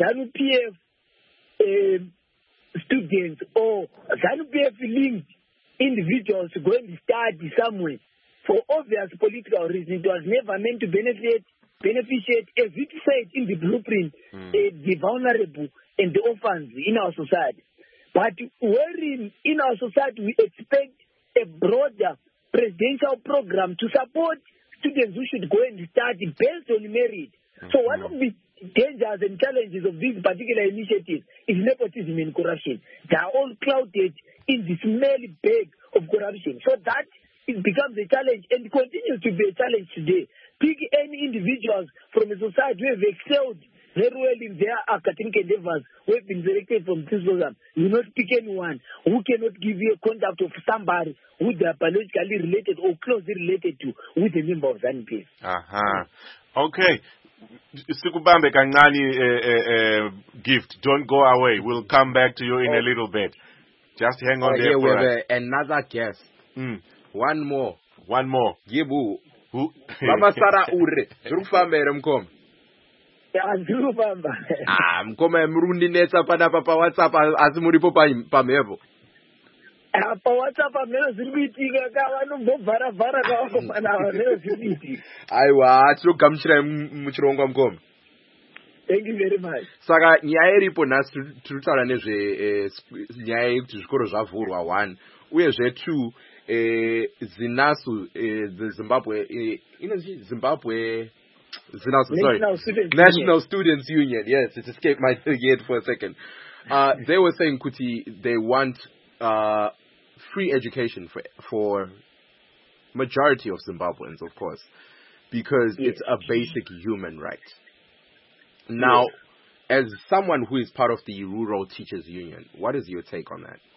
ZANU-PF students or ZANU-PF linked individuals to go and study somewhere. For obvious political reasons, it was never meant to beneficiate, as it said in the blueprint, the vulnerable and the orphans in our society. But wherein in our society we expect a broader presidential program to support students who should go and study based on merit. So one of the dangers and challenges of these particular initiatives is nepotism and corruption. They are all clouded in the smelly bag of corruption. So that it becomes a challenge and continues to be a challenge today. Pick any individuals from a society who have excelled very well in their academic endeavors, who have been selected from this program. You not pick anyone who cannot give you a contact of somebody who they are biologically related or closely related to with a member of ZANU-PF. Okay. Sikubambe kancane Gift. Don't go away. We'll come back to you in a little bit. Just hang on there for us. Another guest. One more. Gibu. Who? Mama Sarah Ure. Rufambere mkom. Rufamba. Mkoma mrundi nesa pada papa WhatsApp azimuripo pamevo. Pa WhatsApp amelo zilibitiga kawa nombovara kawa komana amelo zilibiti. Aiwa, atsogamshira muchirongo mkom. Thank you very much. Saka nyaya iripo nhasi tiri kutaura nezve nyaya yekuti zvikoro zvavhurwa 1 uyezve 2 ZINASU, the Zimbabwe, Zimbabwe, ZINASU, sorry, National Students Union. Yes, it escaped my head for a second. They were saying, Kuti, they want free education for majority of Zimbabweans, of course, because it's a basic human right. Now, as someone who is part of the Rural Teachers Union, what is your take on that?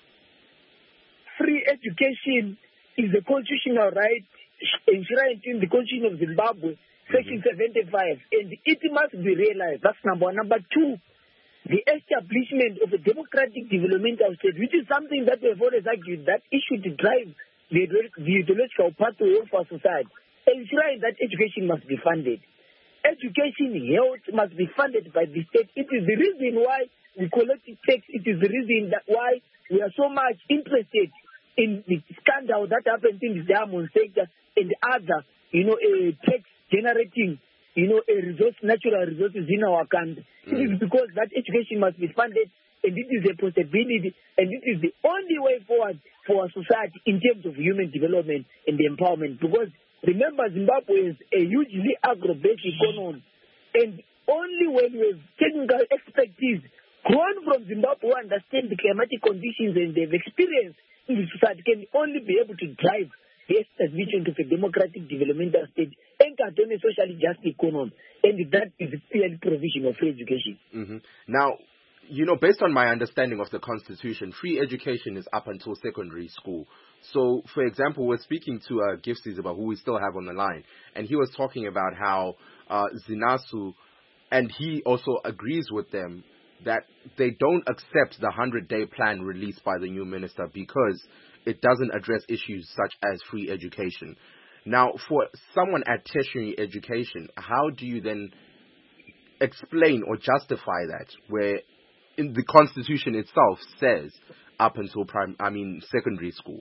Free education is a constitutional right enshrined in the Constitution of Zimbabwe, Section 75, and it must be realized. That's number one. Number two, the establishment of a democratic developmental state, which is something that we have always argued that it should drive the ideological pathway of our society, ensuring that education must be funded. Education, health must be funded by the state. It is the reason why we collect tax. It is the reason why we are so much interested in the scandal that happened in the diamond sector and other, tax generating, natural resources in our country. It is because that education must be funded, and it is a possibility, and it is the only way forward for our society in terms of human development and empowerment. Because remember, Zimbabwe is a hugely agro-based economy, and only when we have technical expertise grown from Zimbabwe who understand the climatic conditions and they've experienced in the society can only be able to drive the establishment of a democratic developmental state anchored on a socially just economy, and that is the clear provision of free education. Now, based on my understanding of the Constitution, free education is up until secondary school. So, for example, we're speaking to Gift Ziziba, who we still have on the line, and he was talking about how ZINASU, and he also agrees with them, that they don't accept the 100-day plan released by the new minister because it doesn't address issues such as free education. Now, for someone at tertiary education, how do you then explain or justify that, where in the Constitution itself says up until secondary school?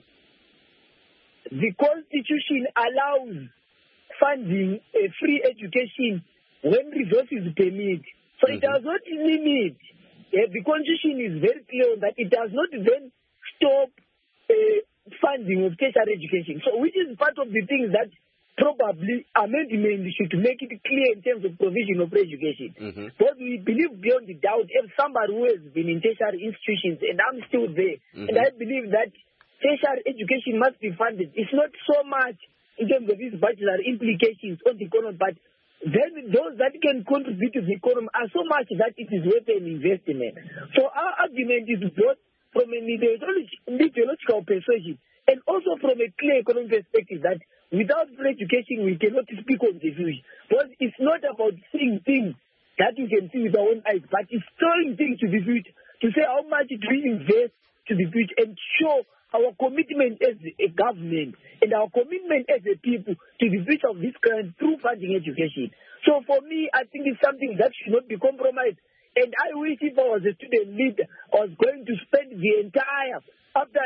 The Constitution allows funding a free education when resources permit. So it does not limit. The Constitution is very clear that it does not then stop funding of tertiary education. So which is part of the things that probably amendment should make it clear in terms of provision of education. But we believe beyond the doubt, if somebody who has been in tertiary institutions, and I'm still there, and I believe that tertiary education must be funded. It's not so much in terms of its bachelor implications on the economy, but then those that can contribute to the economy are so much that it is worth an investment. So our argument is both from an ideological persuasion and also from a clear economic perspective that without free education we cannot speak of the future. But it's not about seeing things that we can see with our own eyes, but it's throwing things to the future to say how much do we invest to the future and show our commitment as a government and our commitment as a people to the future of this country through funding education. So for me, I think it's something that should not be compromised. And I wish if I was a student leader, I was going to spend the entire, after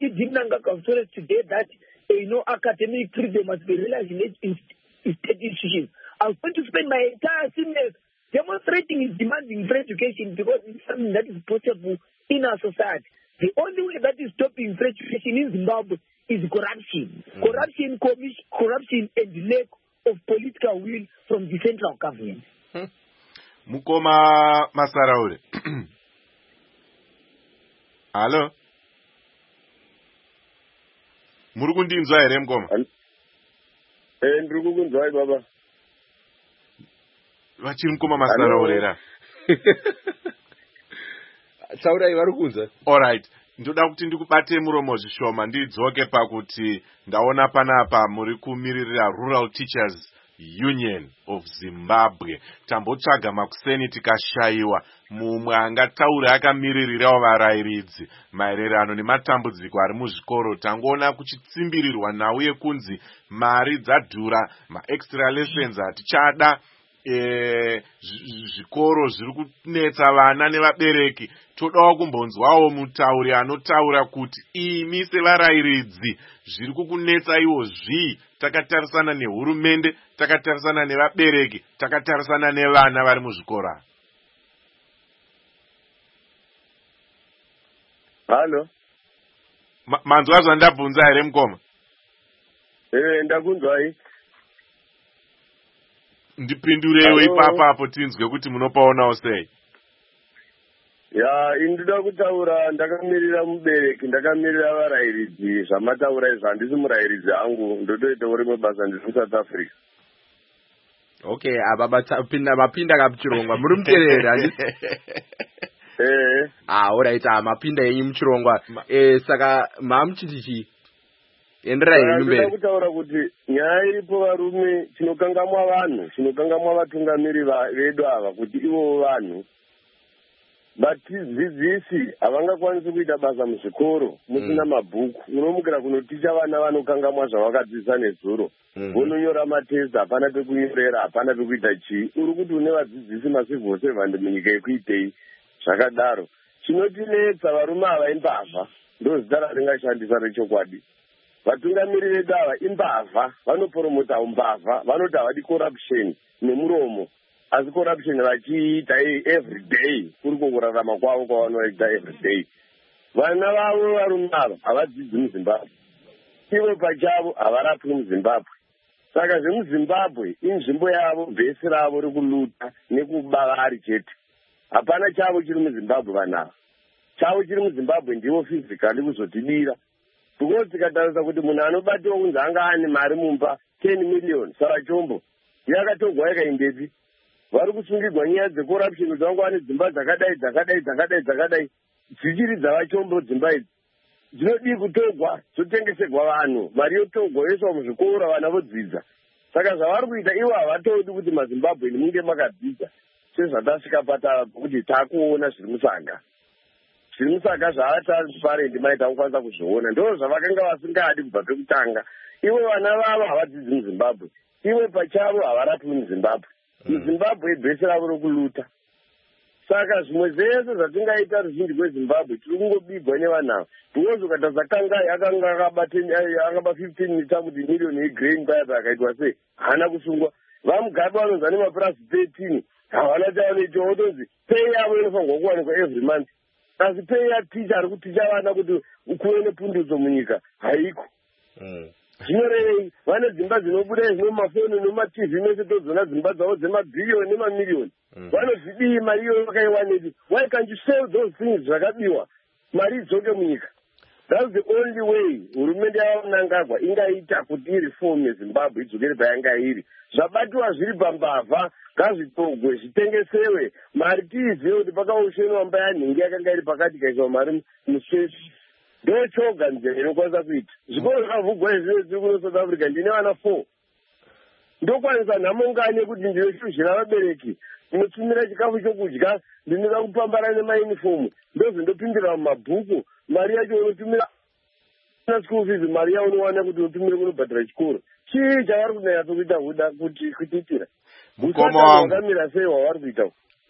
today that, academic freedom must be realized in state institutions. I was going to spend my entire semester demonstrating is demanding free education because it's something that is possible in our society. The only way that is stopping free education in Zimbabwe is corruption. Corruption and lack of political will from the central government. Mukoma Masaraure. Hello? Murukundinzwa here Mukoma? Ndikukunzwai baba. Vachiri Mukoma Masaraure ra. Saurai varukunza. All right. Ndoda kuti ndikubate muromo zvishoma ndidzoke pakuti ndaona panapa muri kumiririra Rural Teachers Union of Zimbabwe. Tambotsvaga makuseni tikashaiwa mumwe angataura akamiririrawo varairidzi maererano nematambudziko ari muzvikoro. Tangoona kuchitsimbirirwa nhau yekunzi mari dzadhura, maextra lessons hatichada, zvikoro zviri kunetsa vana nevabereki. Todawo kumbonzwawo mutauri anotaura kuti imi sevarairidzi zviri kukunetsa iwo zvii. Takatarisana nehurumende, takatarisana nevabereki, takatarisana nevana vari muzvikora. Halo. Manzwa zvandabvunza here Mukoma? Ndakunzwai. Ndipindurewo ipapapo tinzwe kuti munopaonawo sei. Ya, indida kutaura ndakamirira mubereki, ndakamirira varayiridzi zvamataura izvo handisi murayiridzi angu, ndotoita rimwe basa ndiri kuSouth Africa. Okay, mapinda kamuchirongwa muri muterera handisi. Alright, mapinda yenyu muchirongwa. Saka mamuchiti chii? Enderai henyu mberi. Ndinoda kutaura kuti nyaya iripo varume, chinokangamwa vanhu, chinokangamwa vatungamiri vedu ava kuti ivo vanhu vadzidzisi havangakwanisi kuita basa muzvikoro musina mabhuku. Unomukira kunoticha vana vanokangamwa zvavakadzidzisa nezuro. Vononyora matesti, hapana pekunyorera, hapana pekuita chii. Uri kuti une vadzidzisi masivil servant munyika yekuitei zvakadaro. Chinotinetsa varume ava imbavha, ndo zita raringashandisa rechokwadi. Vatungamiri vedu ava imbavha, vanopromota umbavha, vanoti havadi corruption nemuromo. Asi corruption vachiita every day, kuri kurarama kwavo kwavanoita every day. Vana vavo varume ava havadzidzi muZimbabwe. Ivo pachavo havarapwi muZimbabwe. Saka zvemuZimbabwe inzvimbo yavo, bhesi ravo rikuluta nekuba vari chete. Hapana chavo chiri muZimbabwe vanava. Chavo chiri muZimbabwe ndivo physically kuzotidira. Because tikatarisa kuti munhu anobatiwa kunzi anga ane mari mumba 10 million, Sara Chombo yakatogwa yakaindepi? Vari kusungirwa nyaya dzecorruption kuti vangu vane dzimba dzakadai dzichiri dzavachombo dzimba idzi. Dzinodii kutogwa dzotengeserwa vanhu, mari yotogwa yoiswa muzvikoro vana vodzidza. Saka zvavari kuita ivo havatodi kuti maZimbabwe munge makadzidza sezvatasvika patava kuti takuona zviri musanga. Zviri musanga zvavatransparent maita kukwanisa kuzviona. Ndo zvavakanga vasingadi kubva pekutanga. Ivo vana vavo havadzidzi muZimbabwe. Ivo pachavo havarapwi muZimbabwe. muZimbabwe bhesi ravo rokuluta. Saka zvimwe zvese zvatingaita ruzhinji rweZimbabwe tiri kungobigwa nevanhu ava. Because ukatarisa Kangai akanga akaba 15 miliyoni yegrain paya akaitwa sei haana kusungwa. Vamugabe vanonzi ane mapurasi 13 havana chavanoita, votonzi pei yavo inofanirwa kuwanikwa every month. Asi pei yaticha ari kuticha vana kuti kuve nepundutso munyika haiko. Zvinorevei? Vane dzimba dzinobuda zvino mafoni nemativi mese todzona dzimba dzavo dzemabhiriyoni nemamiliyoni. Vanozvidii mari iyoyo vakaiwanei? Why can't you sell those things zvakabiwa? Mari idzoke munyika. That's the only way hurumende yavaMnangagwa ingaita kuti ireform yeZimbabwe idzokere payanga iri. Zvabatiwa zviri pambavha ngazvitogwe zvitengesewe. Mari tiizive kuti pakausheniwa mba yanhingi yakanga iri pakati ikaiswa mari muswesi. Ndochoga nzira inokwanisa kuita. Zvikoro zvakavhurwa izvi zviri kuno South Africa ndine vana 4. Ndokwanisa nhamo kuti ndine chizhira vabereki. Ndinotumira chikafu chokudya, ndinoda kupambana nemaunifomu. Ndozondopindira mumabhuku. Mari yacho unotumira school fees, mari yacho unowana kuti unotumira kunobhadhara chikoro. Chii chavari kunaya kuita huda kuti kuitira? Mukoma wangu. Wakamira sei wavari kuita?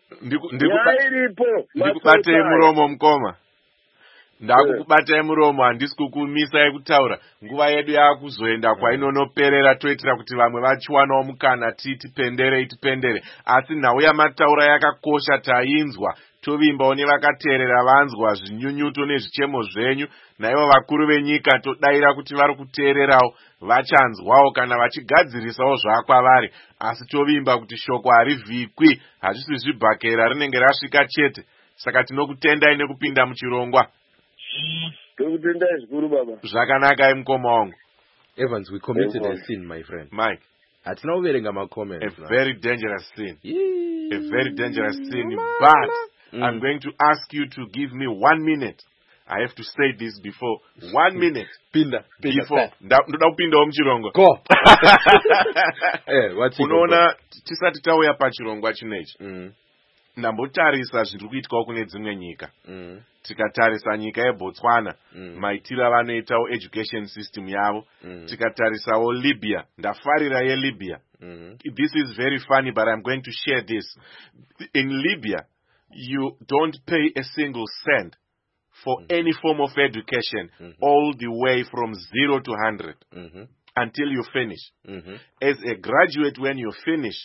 Ndikubatei muromo mukoma. Ndakukubatai muromo, handisi kukumisai kutaura. Nguva yedu yakuzoenda kwainonoperera, toitira kuti vamwe vachiwanawo mukana tipendere. Asi nhau yamataura yakakosha, tainzwa. Tovimbawo nevakateerera vanzwa zvinyunyuto nezvichemo zvenyu. Naivo vakuru venyika todaira kuti vari kuteererawo vachanzwawo kana vachigadzirisawo zvakwavari. Asi tovimba kuti shoko harivhikwi, hazvisi zvibhakera, rinenge rasvika chete. Saka tinokutendai nekupinda muchirongwa. Tokutendai zvikuru baba. Zvakanaka mukoma wangu. Evans, we committed a sin, my friend. Mike. Hatina uverenga ma-comments. A very dangerous sin. A very dangerous sin. But I'm going to ask you to give me 1 minute. I have to say this before 1 minute. Pinda. Before. Ndoda kupindawo muchirongo. Go. Unoona tisati tauya pachirongwa chinechi. Ndambotarisa zviri kuitwawo kune dzimwe nyika. Tikatarisa nyika yeBotswana, maitiro avanoitawo education system yavo. Tikatarisawo Libya, ndafarira yeLibya. This is very funny, but I'm going to share this. In Libya, you don't pay a single cent for any form of education, all the way from 0 to 100, until you finish. As a graduate, when you finish,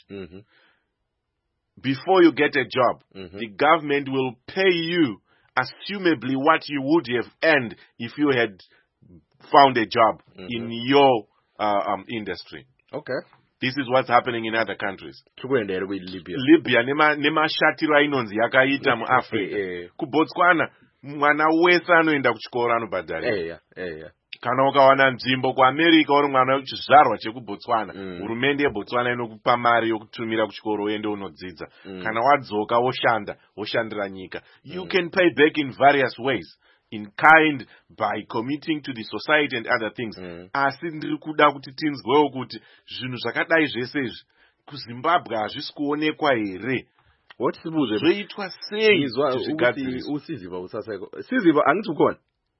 before you get a job, the government will pay you assumably what you would have earned if you had found a job in your industry. Okay. This is what's happening in other countries. Tukuendera with Libya. Libya nemashatiro ainonzi yakaita muAfrica. KuBotswana mwana wese anoenda kuchikoro anobhadharira. Kana ukawana nzvimbo kuAmerica uri mwana wechizvarwa chekuBotswana, hurumende yeBotswana inokupa mari yokutumira kuchikoro uende unodzidza. Kana wadzoka woshandira nyika. You can pay back in various ways. In kind, by committing to the society and other things. Asi ndiri kuda kuti tinzwewo kuti zvinhu zvakadai zvese izvi kuZimbabwe hazvisi kuonekwa here. What sibuze? Zvoitwa sei? Usiziva usaseko. Siziva angiti ukhona.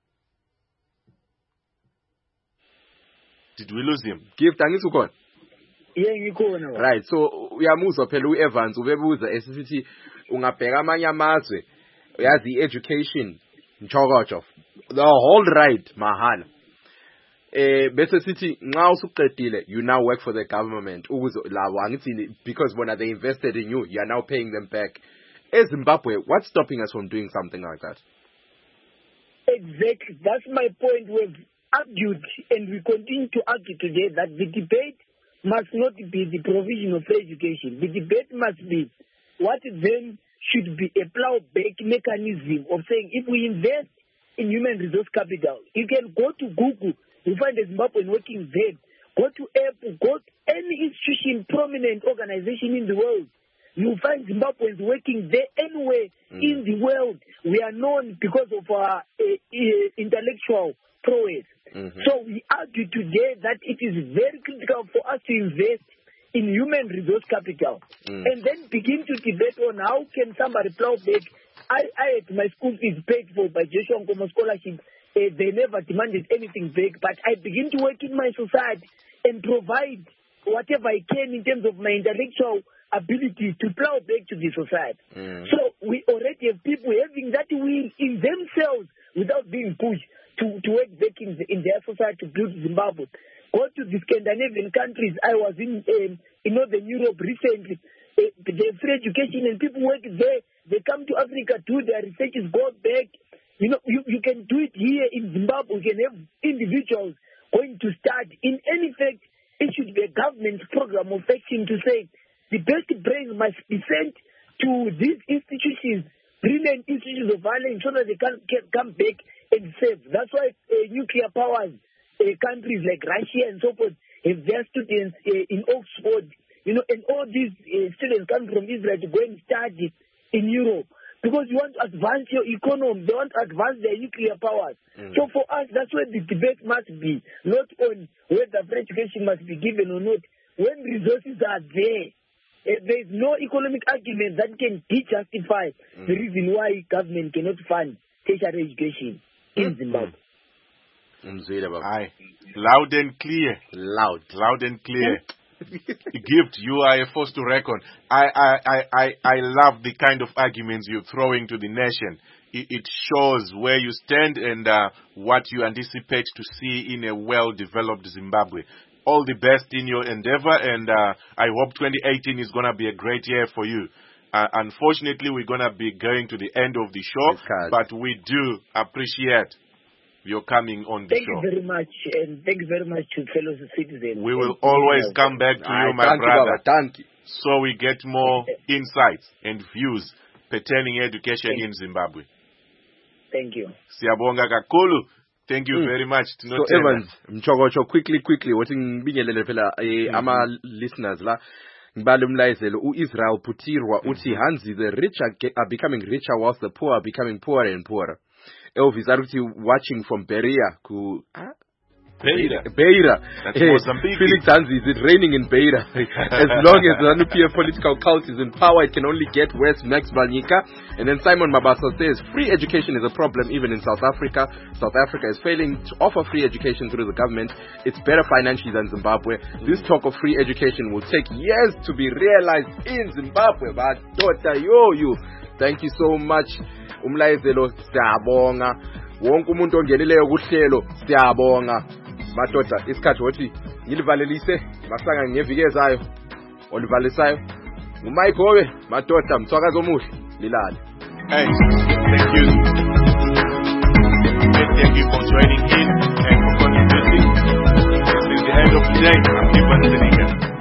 Did we lose him? Gift angiti ukhona. Ngikhona. Right, so uyamuzwa phela uEvans ubebuza esithi ungabheka amanye amazwe yazi education Mchokocho, the whole right mahala. Bese sithi nxa usuqedile you now work for the government ukuze lawo angithi because bona they invested in you are now paying them back. Zimbabwe, what's stopping us from doing something like that? Exactly, that's my point. We've argued and we continue to argue today that the debate must not be the provision of education. The debate must be what then should be a plowback mechanism of saying if we invest in human resource capital, you can go to Google, you find a Zimbabwean working there. Go to Apple, go to any institution, prominent organization in the world. You find Zimbabweans working there anywhere in the world. We are known because of our intellectual prowess. So we argue today that it is very critical for us to invest in human resource capital, and then begin to debate on how can somebody plow back. I had my school fees paid for by Joshua Nkomo scholarship. They never demanded anything back, but I begin to work in my society and provide whatever I can in terms of my intellectual ability to plow back to the society. So we already have people having that will in themselves without being pushed to work back in their society to build Zimbabwe. Go to the Scandinavian countries. I was in Northern Europe recently. They have free education and people work there. They come to Africa, do their researches, go back. You know, you can do it here in Zimbabwe. You can have individuals going to start. In any fact, it should be a government program of action to say the best brains must be sent to these institutions, brilliant institutions of violence, so that they can come back and save. That's why nuclear powers, countries like Russia and so forth, have their students in Oxford, you know, and all these students come from Israel to go and study in Europe. Because you want to advance your economy, they want to advance their nuclear powers. So for us, that's where the debate must be, not on whether free education must be given or not. When resources are there, there is no economic argument that can justify the reason why government cannot fund tertiary education in Zimbabwe. Aye. Loud and clear. Loud and clear. Gift, you are a force to reckon. I love the kind of arguments you're throwing to the nation. It shows where you stand and what you anticipate to see in a well-developed Zimbabwe. All the best in your endeavor, and I hope 2018 is going to be a great year for you. Unfortunately, we're going to be going to the end of the show, but we do appreciate your coming on the show. Thank you very much, and thank you very much to fellow citizens. We will always come back to you, my brother. Thank you. So we get more insights and views pertaining education in Zimbabwe. Thank you. Siyabonga kakhulu. Thank you very much. So Evans, Mchokocho, quickly, what ngibingelele phela ama listeners la ngibale umlayezelo uIsrael Putirwa uthi hanzi the rich are becoming richer whilst the poor are becoming poorer and poorer. Elvis aruthi watching from Beira ku Beira. Felix Hanzi, is it raining in Beira? As long as the ZANU-PF political cult is in power, it can only get worse. Max Valnika. And then Simon Mabasa says, free education is a problem even in South Africa. South Africa is failing to offer free education through the government. It's better financially than Zimbabwe. This talk of free education will take years to be realized in Zimbabwe. But you. Thank you so much. Umlayezelo siyabonga. Wonke umuntu ongenileyo kuhlelo siyabonga. Madoda isikhathi wothi ngilivalelise masanga ngeviki ezayo olivalisayo nguMike Howe madoda mthwakazo omuhle lilale. Hey, thank you. Thank you for joining in and for contributing. This is the End of the day, I'm Ivan Seneca.